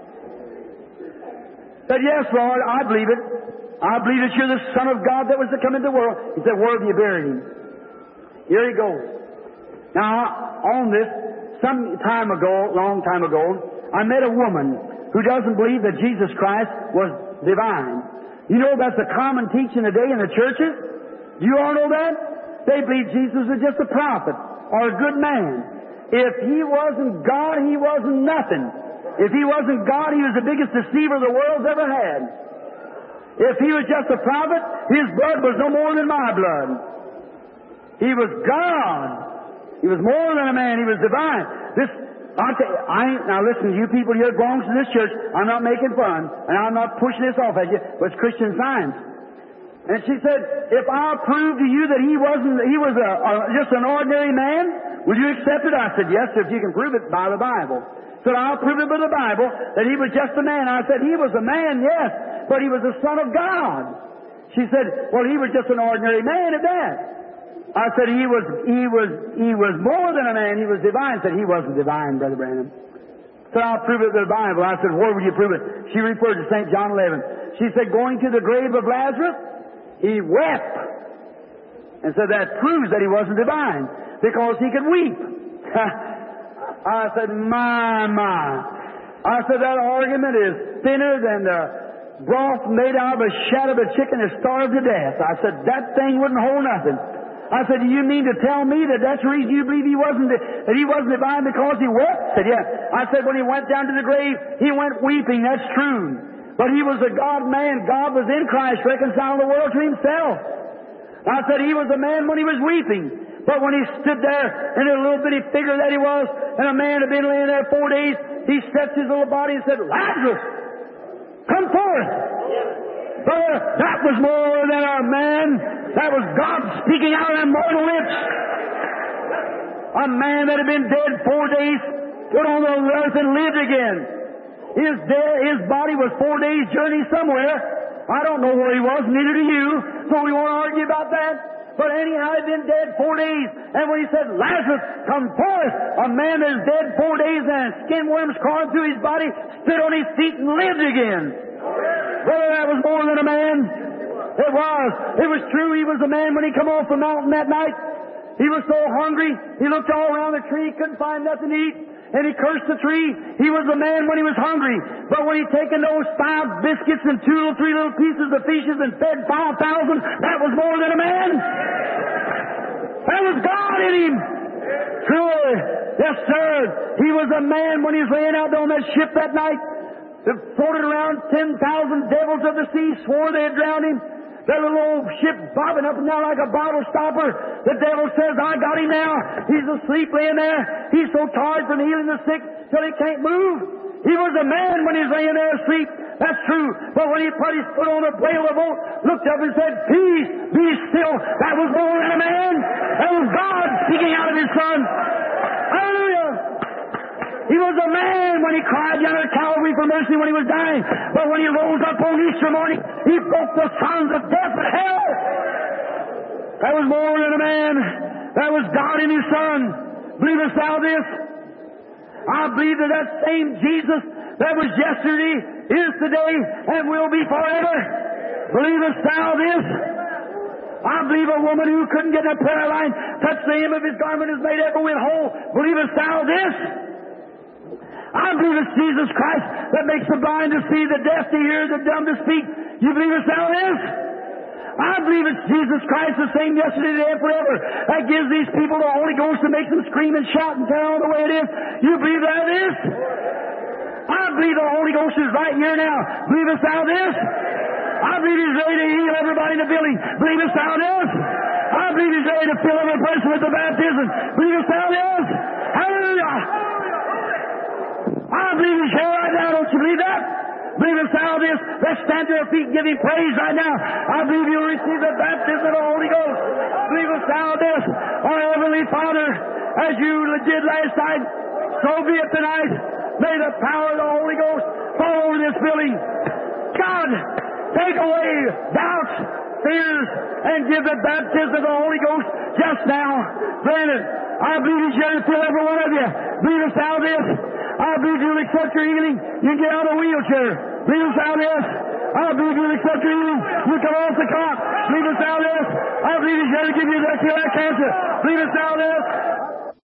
Said, yes, Lord, I believe it. I believe that you're the Son of God that was to come into the world. He said, where have you buried him? Here he goes. Now, on this, some time ago, long time ago, I met a woman who doesn't believe that Jesus Christ was divine. You know that's a common teaching today in the churches? Do you all know that? They believe Jesus was just a prophet or a good man. If he wasn't God, he wasn't nothing. If he wasn't God, he was the biggest deceiver the world's ever had. If he was just a prophet, his blood was no more than my blood. He was God. He was more than a man. He was divine. This, I tell you, I ain't, now listen, you people here belong to this church. I'm not making fun, and I'm not pushing this off at you, but it's Christian Science. And she said, if I'll prove to you that he wasn't, he was a, a, just an ordinary man, will you accept it? I said, yes, if you can prove it by the Bible. Said, I'll prove it by the Bible that he was just a man. I said, he was a man, yes, but he was the Son of God. She said, well, he was just an ordinary man at that. I said, he was, he was, he was more than a man. He was divine. I said, he wasn't divine, Brother Branham. Said, I'll prove it by the Bible. I said, where would you prove it? She referred to Saint John eleven. She said, going to the grave of Lazarus, he wept. And said, that proves that he wasn't divine, because he could weep. I said, my, my. I said, that argument is thinner than the broth made out of a shat of a chicken that starved to death. I said, that thing wouldn't hold nothing. I said, do you mean to tell me that that's the reason you believe he wasn't, that he wasn't divine because he wept? I said, yeah. I said, when he went down to the grave, he went weeping. That's true. But he was a God man. God was in Christ, reconciling the world to himself. I said, he was a man when he was weeping. But when he stood there in a little bitty figure that he was, and a man had been laying there four days, he stretched his little body and said, Lazarus, come forth. Brother, that was more than a man. That was God speaking out of immortal lips. A man that had been dead four days, put on the earth and lived again. His, de- his body was four days' journey somewhere. I don't know where he was, neither do you, so we won't argue about that. But anyhow, he'd been dead four days. And when he said, Lazarus, come forth, a man that is dead four days and skin worms crawling through his body stood on his feet and lived again. Brother, that was more than a man. It was. It was true. He was a man when he come off the mountain that night. He was so hungry, he looked all around the tree, couldn't find nothing to eat. And he cursed the tree. He was a man when he was hungry. But when he'd taken those five biscuits and two or three little pieces of fishes and fed five thousand, that was more than a man. That was God in him. Truly. Yes, sir. He was a man when he was laying out on that ship that night. That floated around ten thousand devils of the sea, swore they had drowned him. That little old ship bobbing up and down like a bottle stopper. The devil says, I got him now. He's asleep laying there. He's so tired from healing the sick till he can't move. He was a man when he's laying there asleep. That's true. But when he put his foot on the rail of the boat, looked up and said, Peace, be still. That was more than a man. That was God speaking out of his Son. Hallelujah. He was a man when he cried down at Calvary for mercy when he was dying. But when he rose up on Easter morning, he broke the sons of death and hell. That was more than a man. That was God in his Son. Believest thou this? I believe that that same Jesus that was yesterday, is today, and will be forever. Believest thou this? I believe a woman who couldn't get in a prayer line, touch the hem of his garment, is made ever with whole. Believest thou this? I believe it's Jesus Christ that makes the blind to see, the deaf to hear, the dumb to speak. You believe it's thou this? I believe it's Jesus Christ, the same yesterday, today, and forever, that gives these people the Holy Ghost and makes them scream and shout and tell the way it is. You believe that this? I believe the Holy Ghost is right here now. Believest thou this? I believe He's ready to heal everybody in the building. Believest thou this? I believe He's ready to fill every person with the baptism. Believest thou this? Hallelujah! I believe He's here right now. Don't you believe that? Believest thou this? Let's stand to our feet and give Him praise right now. I believe you'll receive the baptism of the Holy Ghost. Believest thou this? Our Heavenly Father, as you did last night, so be it tonight. May the power of the Holy Ghost fall over this building. God, take away doubts, fears, and give the baptism of the Holy Ghost just now. Granted, I believe He's here to fill every one of you. Believest thou this? I believe you'll accept your healing. You can get out of a wheelchair. Believest thou this? I believe you'll accept your healing. You come off the cot. Believest thou this? I believe He's here to give you the cure of cancer. Believest thou this?